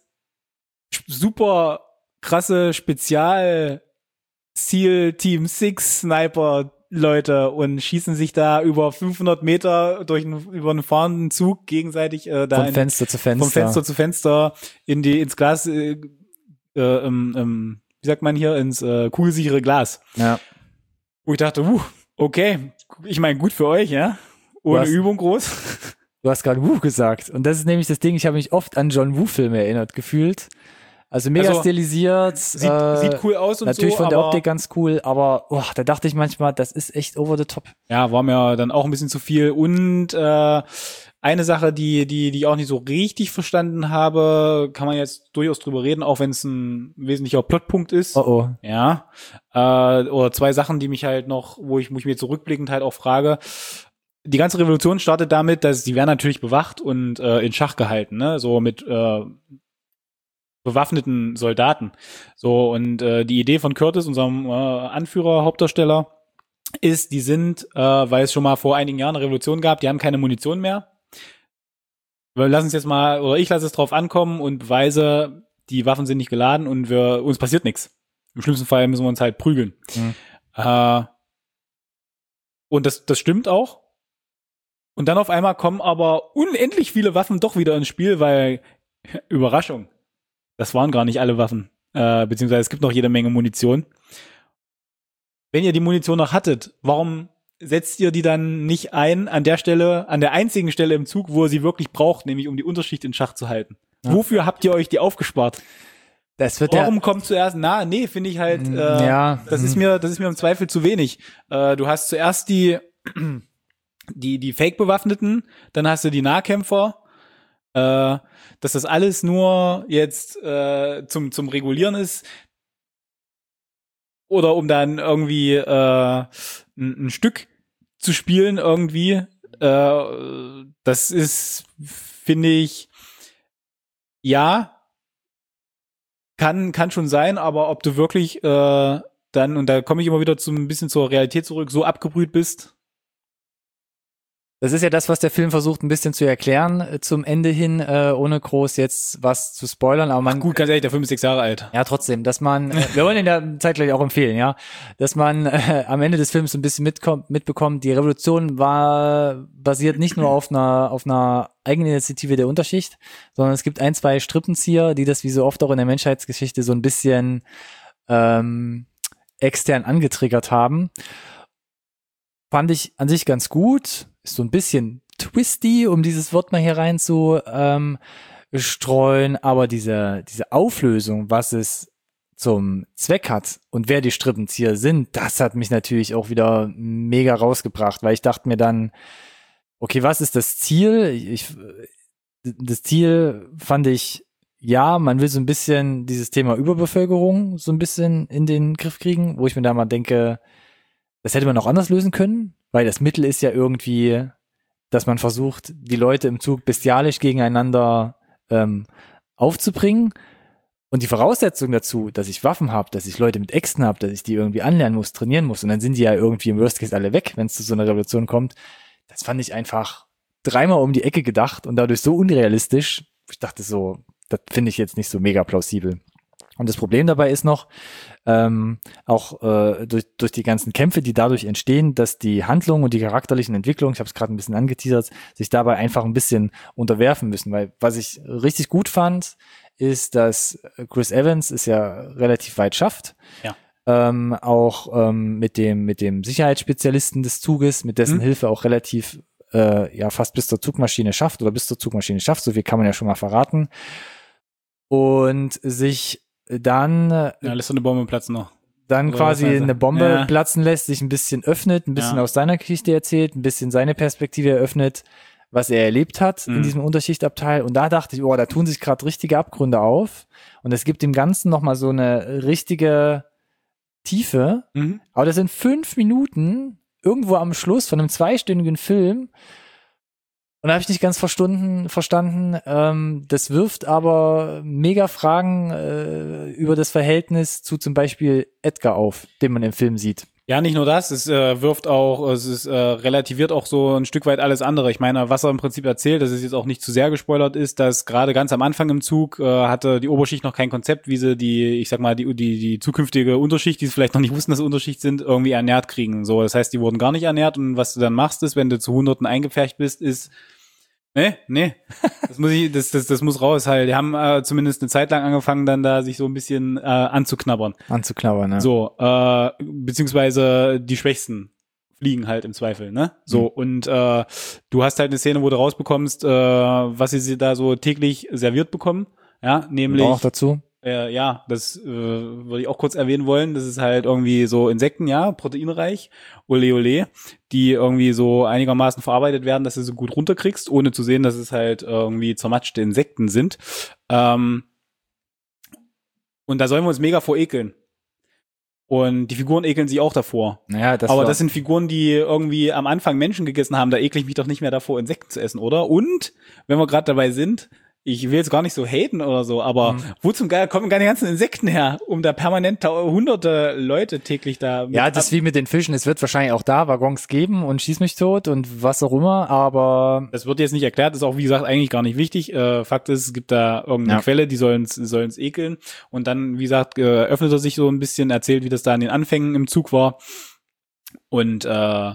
super krasse Spezial Seal Team Six Sniper Leute und schießen sich da über fünfhundert Meter durch einen, über einen fahrenden Zug gegenseitig äh, da Von in, Fenster zu Fenster. vom Fenster zu Fenster in die ins Glas äh, äh, ähm, ähm, wie sagt man hier ins äh, kugelsichere Glas. Ja. Wo ich dachte, uh, okay, ich meine gut für euch, ja, ohne hast- Übung groß. Du hast gerade Wu gesagt. Und das ist nämlich das Ding, ich habe mich oft an John Woo-Filme erinnert gefühlt. Also mega Also, stilisiert. Sieht, äh, sieht cool aus und Natürlich so, von der aber Optik ganz cool, aber oh, da dachte ich manchmal, das ist echt over the top. ja, war mir dann auch ein bisschen zu viel. Und äh, eine Sache, die die die ich auch nicht so richtig verstanden habe, kann man jetzt durchaus drüber reden, auch wenn es ein wesentlicher Plotpunkt ist. Oh oh. Ja. Äh, oder zwei Sachen, die mich halt noch, wo ich, wo ich mir zurückblickend halt auch frage. Die ganze Revolution startet damit, dass die werden natürlich bewacht und äh, in Schach gehalten, ne? So mit äh, bewaffneten Soldaten. So, und äh, die Idee von Curtis, unserem äh, Anführer, Hauptdarsteller, ist, die sind, äh, weil es schon mal vor einigen Jahren eine Revolution gab, die haben keine Munition mehr. Wir lassen es jetzt mal, oder ich lasse es drauf ankommen und beweise, die Waffen sind nicht geladen und wir uns passiert nichts. Im schlimmsten Fall müssen wir uns halt prügeln. Mhm. Äh, und das, das stimmt auch. Und dann auf einmal kommen aber unendlich viele Waffen doch wieder ins Spiel, weil, Überraschung, Das waren gar nicht alle Waffen. Äh, beziehungsweise es gibt noch jede Menge Munition. Wenn ihr die Munition noch hattet, warum setzt ihr die dann nicht ein an der Stelle, an der einzigen Stelle im Zug, wo ihr sie wirklich braucht, nämlich um die Unterschicht in Schach zu halten? Ja. Wofür habt ihr euch die aufgespart? Das wird Warum ja kommt zuerst? Na, nee, finde ich halt, äh, ja. das ist mir, das ist mir im Zweifel zu wenig. Äh, du hast zuerst die, die, die Fake-Bewaffneten, dann hast du die Nahkämpfer, äh, dass das alles nur jetzt äh, zum zum Regulieren ist oder um dann irgendwie äh, ein, ein Stück zu spielen irgendwie. Äh, das ist, finde ich, ja, kann kann schon sein, aber ob du wirklich äh, dann, und da komme ich immer wieder zu ein bisschen zur Realität zurück, so abgebrüht bist. Das ist ja das, was der Film versucht, ein bisschen zu erklären äh, zum Ende hin, äh, ohne groß jetzt was zu spoilern. Aber man, Ach gut, ganz ehrlich, der Film ist sechs Jahre alt. Ja, trotzdem, dass man, äh, wir wollen ihn ja zeitgleich auch empfehlen, ja, dass man äh, am Ende des Films so ein bisschen mitkommt, mitbekommt, die Revolution war basiert nicht nur auf einer auf einer Eigeninitiative der Unterschicht, sondern es gibt ein, zwei Strippenzieher, die das wie so oft auch in der Menschheitsgeschichte so ein bisschen ähm, extern angetriggert haben. Fand ich an sich ganz gut. Ist so ein bisschen twisty, um dieses Wort mal hier rein zu ähm, streuen, aber diese diese Auflösung, was es zum Zweck hat und wer die Strippenzieher sind, das hat mich natürlich auch wieder mega rausgebracht, weil ich dachte mir dann, okay, was ist das Ziel? Ich, das Ziel fand ich, ja, man will so ein bisschen dieses Thema Überbevölkerung so ein bisschen in den Griff kriegen, wo ich mir da mal denke, das hätte man auch anders lösen können, weil das Mittel ist ja irgendwie, dass man versucht, die Leute im Zug bestialisch gegeneinander ähm, aufzubringen. Und die Voraussetzung dazu, dass ich Waffen habe, dass ich Leute mit Äxten habe, dass ich die irgendwie anlernen muss, trainieren muss, und dann sind die ja irgendwie im Worst Case alle weg, wenn es zu so einer Revolution kommt. Das fand ich einfach dreimal um die Ecke gedacht und dadurch so unrealistisch. Ich dachte so, das finde ich jetzt nicht so mega plausibel. Und das Problem dabei ist noch, ähm, auch äh, durch, durch die ganzen Kämpfe, die dadurch entstehen, dass die Handlungen und die charakterlichen Entwicklungen, ich habe es gerade ein bisschen angeteasert, sich dabei einfach ein bisschen unterwerfen müssen. Weil was ich richtig gut fand, ist, dass Chris Evans es ja relativ weit schafft. Ja. Ähm, auch ähm, mit dem mit dem Sicherheitsspezialisten des Zuges, mit dessen mhm. Hilfe auch relativ äh, ja fast bis zur Zugmaschine schafft oder bis zur Zugmaschine schafft, so viel kann man ja schon mal verraten. Und sich dann ja, lässt so eine Bombe platzen noch. Dann Oder quasi eine Bombe ja. platzen lässt, sich ein bisschen öffnet, ein bisschen Ja. aus seiner Geschichte erzählt, ein bisschen seine Perspektive eröffnet, was er erlebt hat Mhm. in diesem Unterschichtabteil. Und da dachte ich, oh, da tun sich gerade richtige Abgründe auf. Und es gibt dem Ganzen nochmal so eine richtige Tiefe. Mhm. Aber das sind fünf Minuten irgendwo am Schluss von einem zweistündigen Film. Und da habe ich nicht ganz verstanden, verstanden. Ähm, das wirft aber mega Fragen äh, über das Verhältnis zu zum Beispiel Edgar auf, den man im Film sieht. Ja, nicht nur das, es äh, wirft auch, es ist, äh, relativiert auch so ein Stück weit alles andere. Ich meine, was er im Prinzip erzählt, dass es jetzt auch nicht zu sehr gespoilert ist, dass gerade ganz am Anfang im Zug äh, hatte die Oberschicht noch kein Konzept, wie sie die, ich sag mal, die die die zukünftige Unterschicht, die sie vielleicht noch nicht wussten, dass sie Unterschicht sind, irgendwie ernährt kriegen. So, das heißt, die wurden gar nicht ernährt, und was du dann machst, ist, wenn du zu Hunderten eingepfercht bist, ist Nee, nee, das muss ich, das, das, das muss raus halt. Die haben äh, zumindest eine Zeit lang angefangen, dann da sich so ein bisschen äh, anzuknabbern. Anzuknabbern, ne? So, äh, beziehungsweise die Schwächsten fliegen halt im Zweifel, ne? So, mhm. und äh, du hast halt eine Szene, wo du rausbekommst, äh, was sie da so täglich serviert bekommen, ja, nämlich auch noch dazu. Äh, ja, das äh, würde ich auch kurz erwähnen wollen. Das ist halt irgendwie so Insekten, ja, proteinreich, ole ole, die irgendwie so einigermaßen verarbeitet werden, dass du so gut runterkriegst, ohne zu sehen, dass es halt irgendwie zermatschte Insekten sind. Ähm, und da sollen wir uns mega vor ekeln. Und die Figuren ekeln sich auch davor. Naja, das Aber war das sind Figuren, die irgendwie am Anfang Menschen gegessen haben. Da ekle ich mich doch nicht mehr davor, Insekten zu essen, oder? Und, wenn wir gerade dabei sind, ich will jetzt gar nicht so haten oder so, aber mhm. wo zum Geier kommen gar die ganzen Insekten her, um da permanent hunderte Leute täglich da mit Ja, das ist wie mit den Fischen. Es wird wahrscheinlich auch da Waggons geben und schieß mich tot und was auch immer, aber das wird jetzt nicht erklärt, ist auch, wie gesagt, eigentlich gar nicht wichtig. Äh, Fakt ist, es gibt da irgendeine ja. Quelle, die sollen's, sollen's ekeln. Und dann, wie gesagt, äh, öffnet er sich so ein bisschen, erzählt, wie das da in den Anfängen im Zug war. Und äh,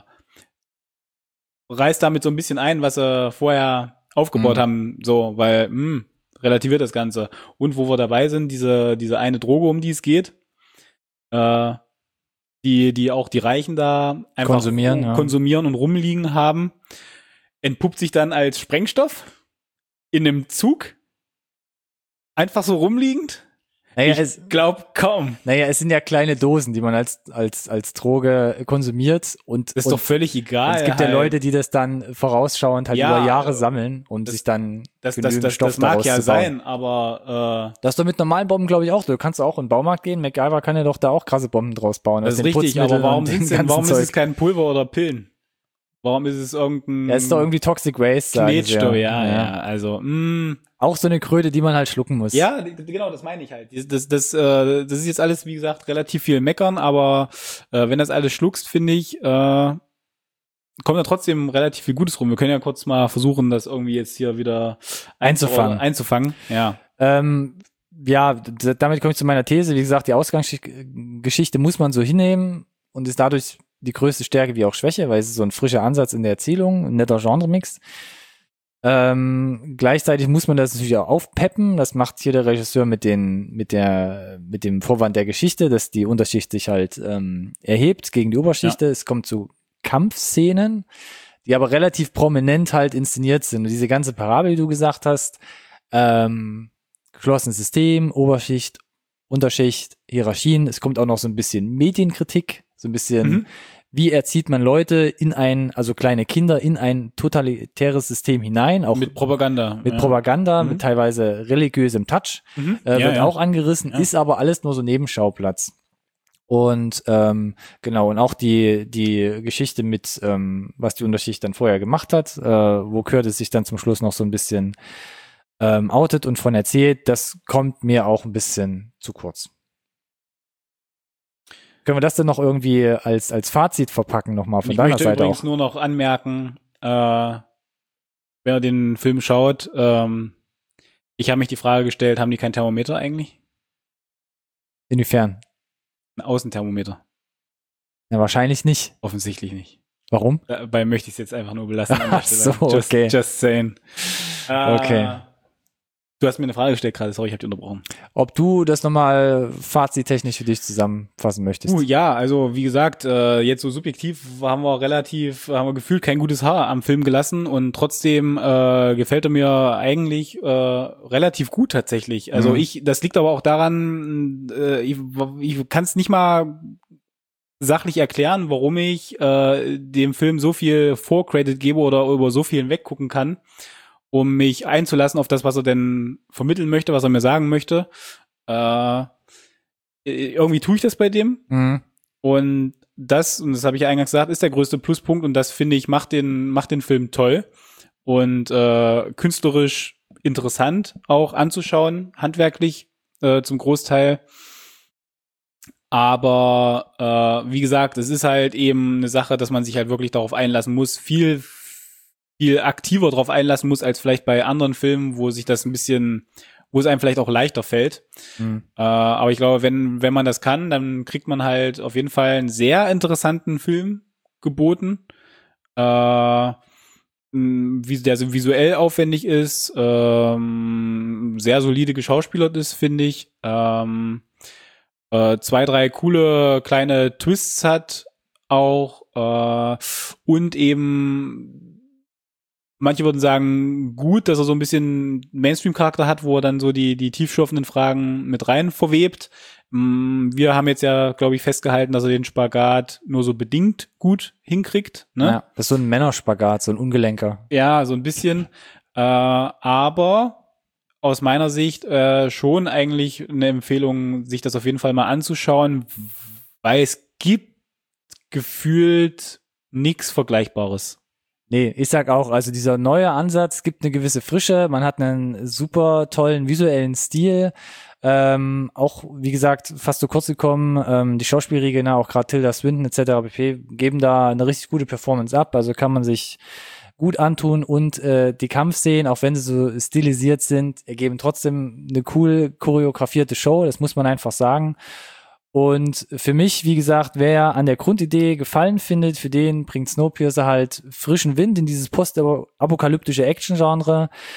reißt damit so ein bisschen ein, was er vorher aufgebaut mhm. haben, so, weil, mh, relativiert das Ganze. Und wo wir dabei sind, diese, diese eine Droge, um die es geht, äh, die, die auch die Reichen da einfach konsumieren, ja. konsumieren und rumliegen haben, entpuppt sich dann als Sprengstoff in einem Zug, einfach so rumliegend. Naja, ich es, glaub kaum. naja, es sind ja kleine Dosen, die man als, als, als Droge konsumiert. Und, Das ist und, doch völlig egal. und es gibt halt. ja Leute, die das dann vorausschauend halt Ja, über Jahre sammeln und das- sich dann Das, das, genügend das, Stoff das mag daraus ja zu bauen. sein, aber äh, Das ist doch mit normalen Bomben, glaube ich, auch. Du kannst auch in den Baumarkt gehen. MacGyver kann ja doch da auch krasse Bomben draus bauen. das aus ist den richtig. Aber Putzmitteln warum, und dem sind's denn, ganzen warum ist Zeug. es kein Pulver oder Pillen? Warum ist es irgendein Ja, ist doch irgendwie Toxic Waste, sagen sie Knetstoff? Ja, ja, ja. Also, mh, Auch so eine Kröte, die man halt schlucken muss. ja, d- genau, das meine ich halt. Das, das, das, äh, das ist jetzt alles, wie gesagt, relativ viel meckern, aber äh, wenn das alles schluckst, finde ich, äh, kommt da trotzdem relativ viel Gutes rum. Wir können ja kurz mal versuchen, das irgendwie jetzt hier wieder Einzufangen. Einzufangen, ja. Ähm, ja, d- damit komme ich zu meiner These. Wie gesagt, die Ausgangsgeschichte muss man so hinnehmen und ist dadurch die größte Stärke wie auch Schwäche, weil es ist so ein frischer Ansatz in der Erzählung, ein netter Genremix. Ähm, gleichzeitig muss man das natürlich auch aufpeppen. Das macht hier der Regisseur mit den, mit der, mit dem Vorwand der Geschichte, dass die Unterschicht sich halt ähm, erhebt gegen die Oberschichte. Es kommt zu Kampfszenen, die aber relativ prominent halt inszeniert sind. Und diese ganze Parabel, die du gesagt hast, ähm, geschlossenes System, Oberschicht, Unterschicht, Hierarchien. Es kommt auch noch so ein bisschen Medienkritik, so ein bisschen, Mhm. wie erzieht man Leute in ein, also kleine Kinder in ein totalitäres System hinein, auch Mit Propaganda. mit ja. Propaganda, Mhm. mit teilweise religiösem Touch, Mhm. äh, Ja, wird ja. auch angerissen, Ja. ist aber alles nur so Nebenschauplatz. Und ähm, genau, und auch die die Geschichte mit, ähm, was die Unterschicht dann vorher gemacht hat, äh, wo Curtis sich dann zum Schluss noch so ein bisschen ähm, outet und von erzählt, das kommt mir auch ein bisschen zu kurz. Können wir das denn noch irgendwie als als Fazit verpacken nochmal von Ich deiner möchte Seite übrigens auch? nur noch anmerken, äh, wer den Film schaut, ähm, ich habe mich die Frage gestellt, haben die kein Thermometer eigentlich? Inwiefern? Ein Außenthermometer? Ja, wahrscheinlich nicht. Offensichtlich nicht. Warum? Dabei möchte ich es jetzt einfach nur belassen. an der Ach Stelle. so, just, okay. Just saying. Äh, Okay. Du hast mir eine Frage gestellt gerade, sorry, ich habe dich unterbrochen. Ob du das nochmal fazittechnisch für dich zusammenfassen möchtest? Uh, ja, also wie gesagt, äh, jetzt so subjektiv haben wir relativ, haben wir gefühlt kein gutes Haar am Film gelassen und trotzdem äh, gefällt er mir eigentlich äh, relativ gut tatsächlich. Also Mhm. ich, das liegt aber auch daran, äh, ich, ich kann es nicht mal sachlich erklären, warum ich äh, dem Film so viel Vorcredit gebe oder über so viel hinweggucken kann, um mich einzulassen auf das, was er denn vermitteln möchte, was er mir sagen möchte. Äh, irgendwie tue ich das bei dem. Mhm. Und das, und das habe ich ja eingangs gesagt, ist der größte Pluspunkt und das finde ich macht den, macht den Film toll und äh, künstlerisch interessant auch anzuschauen, handwerklich äh, zum Großteil. Aber äh, wie gesagt, es ist halt eben eine Sache, dass man sich halt wirklich darauf einlassen muss, viel, viel aktiver darauf einlassen muss, als vielleicht bei anderen Filmen, wo sich das ein bisschen, wo es einem vielleicht auch leichter fällt. Mhm. Äh, aber ich glaube, wenn, wenn man das kann, dann kriegt man halt auf jeden Fall einen sehr interessanten Film geboten, äh, wie der so visuell aufwendig ist, ähm, sehr solide geschauspielert ist, finde ich, ähm, äh, zwei, drei coole kleine Twists hat auch äh, und eben manche würden sagen, gut, dass er so ein bisschen Mainstream-Charakter hat, wo er dann so die, die tiefschürfenden Fragen mit rein verwebt. Wir haben jetzt ja, glaube ich, festgehalten, dass er den Spagat nur so bedingt gut hinkriegt. Ne? Ja, das ist so ein Männerspagat, so ein Ungelenker. Ja, so ein bisschen. Äh, aber aus meiner Sicht äh, schon eigentlich eine Empfehlung, sich das auf jeden Fall mal anzuschauen, weil es gibt gefühlt nichts Vergleichbares. Nee, ich sag auch, also dieser neue Ansatz gibt eine gewisse Frische, man hat einen super tollen visuellen Stil, ähm, auch, wie gesagt, fast so kurz gekommen, ähm, die Schauspielriege, auch gerade Tilda Swinton et cetera pp. Geben da eine richtig gute Performance ab, also kann man sich gut antun und äh, die Kampfszenen, auch wenn sie so stilisiert sind, ergeben trotzdem eine cool choreografierte Show, das muss man einfach sagen. Und für mich, wie gesagt, wer an der Grundidee Gefallen findet, für den bringt Snowpiercer halt frischen Wind in dieses postapokalyptische Action-Genre.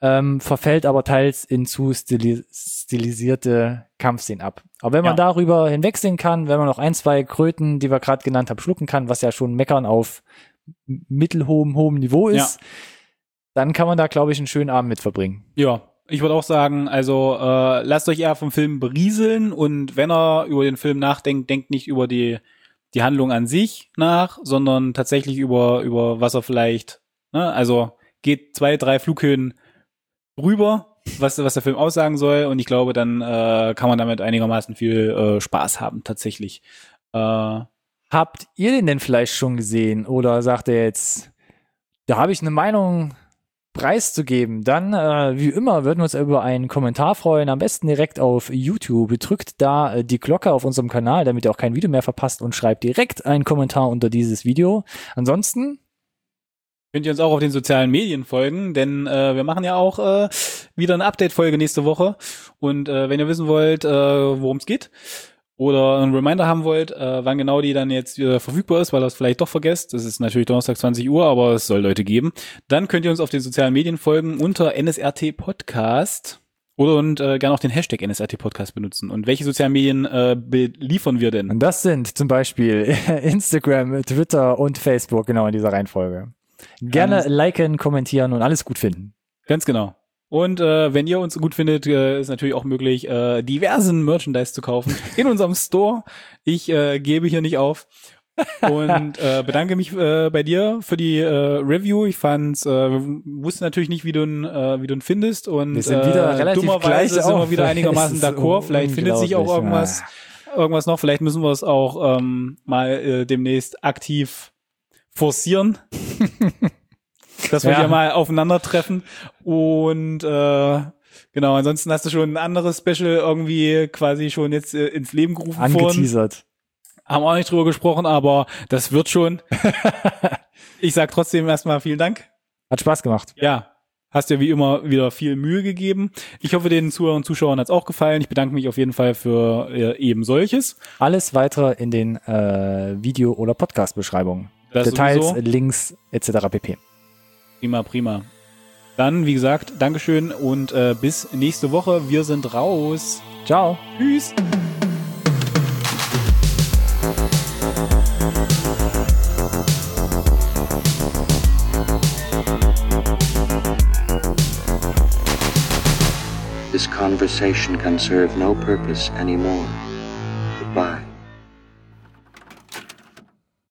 ähm, verfällt aber teils in zu stili- stilisierte Kampfszenen ab. Aber wenn man Ja. darüber hinwegsehen kann, wenn man noch ein, zwei Kröten, die wir gerade genannt haben, schlucken kann, was ja schon Meckern auf mittelhohem hohem Niveau ist, Ja. dann kann man da, glaube ich, einen schönen Abend mit verbringen. Ja, ich würde auch sagen, also äh, lasst euch eher vom Film berieseln und wenn ihr über den Film nachdenkt, denkt nicht über die die Handlung an sich nach, sondern tatsächlich über über was er vielleicht, ne, also geht zwei, drei Flughöhen rüber, was was der Film aussagen soll und ich glaube, dann äh, kann man damit einigermaßen viel äh, Spaß haben tatsächlich. Äh, Habt ihr den denn vielleicht schon gesehen oder sagt ihr jetzt, da habe ich eine Meinung preiszugeben, dann äh, wie immer würden wir uns über einen Kommentar freuen, am besten direkt auf YouTube. Drückt da äh, die Glocke auf unserem Kanal, damit ihr auch kein Video mehr verpasst und schreibt direkt einen Kommentar unter dieses Video. Ansonsten Könnt ihr uns auch auf den sozialen Medien folgen, denn äh, wir machen ja auch äh, wieder eine Update-Folge nächste Woche und äh, wenn ihr wissen wollt, äh, worum es geht, oder einen Reminder haben wollt, äh, wann genau die dann jetzt wieder verfügbar ist, weil ihr es vielleicht doch vergesst, das ist natürlich Donnerstag zwanzig Uhr, aber es soll Leute geben, dann könnt ihr uns auf den sozialen Medien folgen unter N S R T Podcast oder und äh, gerne auch den Hashtag N S R T Podcast benutzen. Und welche sozialen Medien äh, beliefern wir denn? Und das sind zum Beispiel Instagram, Twitter und Facebook, genau in dieser Reihenfolge. Gerne Ganz- liken, kommentieren und alles gut finden. Ganz genau. Und äh, wenn ihr uns gut findet, äh, ist natürlich auch möglich, äh, diversen Merchandise zu kaufen in unserem Store. Ich äh, gebe hier nicht auf und äh, bedanke mich äh, bei dir für die äh, Review. Ich fand's, äh, wusste natürlich nicht, wie du ihn, äh, wie du ihn findest und Wir sind wieder äh, relativ dummerweise gleich sind wir auf. wieder einigermaßen Es ist d'accord. Vielleicht findet sich auch unglaublich, irgendwas, irgendwas noch. Vielleicht müssen wir es auch ähm, mal äh, demnächst aktiv forcieren. Dass wir Ja. hier mal aufeinandertreffen und äh, genau, ansonsten hast du schon ein anderes Special irgendwie quasi schon jetzt äh, ins Leben gerufen vorhin. Angeteasert. Haben auch nicht drüber gesprochen, aber das wird schon. Ich sag trotzdem erstmal vielen Dank. Hat Spaß gemacht. Ja, hast dir wie immer wieder viel Mühe gegeben. Ich hoffe, den Zuhörern und Zuschauern hat's auch gefallen. Ich bedanke mich auf jeden Fall für äh, eben solches. Alles weitere in den äh, Video- oder Podcast-Beschreibungen. Das Details, sowieso. Links et cetera pp. Prima, prima. Dann, wie gesagt, Dankeschön und äh, bis nächste Woche. Wir sind raus. Ciao. Tschüss. This conversation can serve no purpose anymore. Goodbye.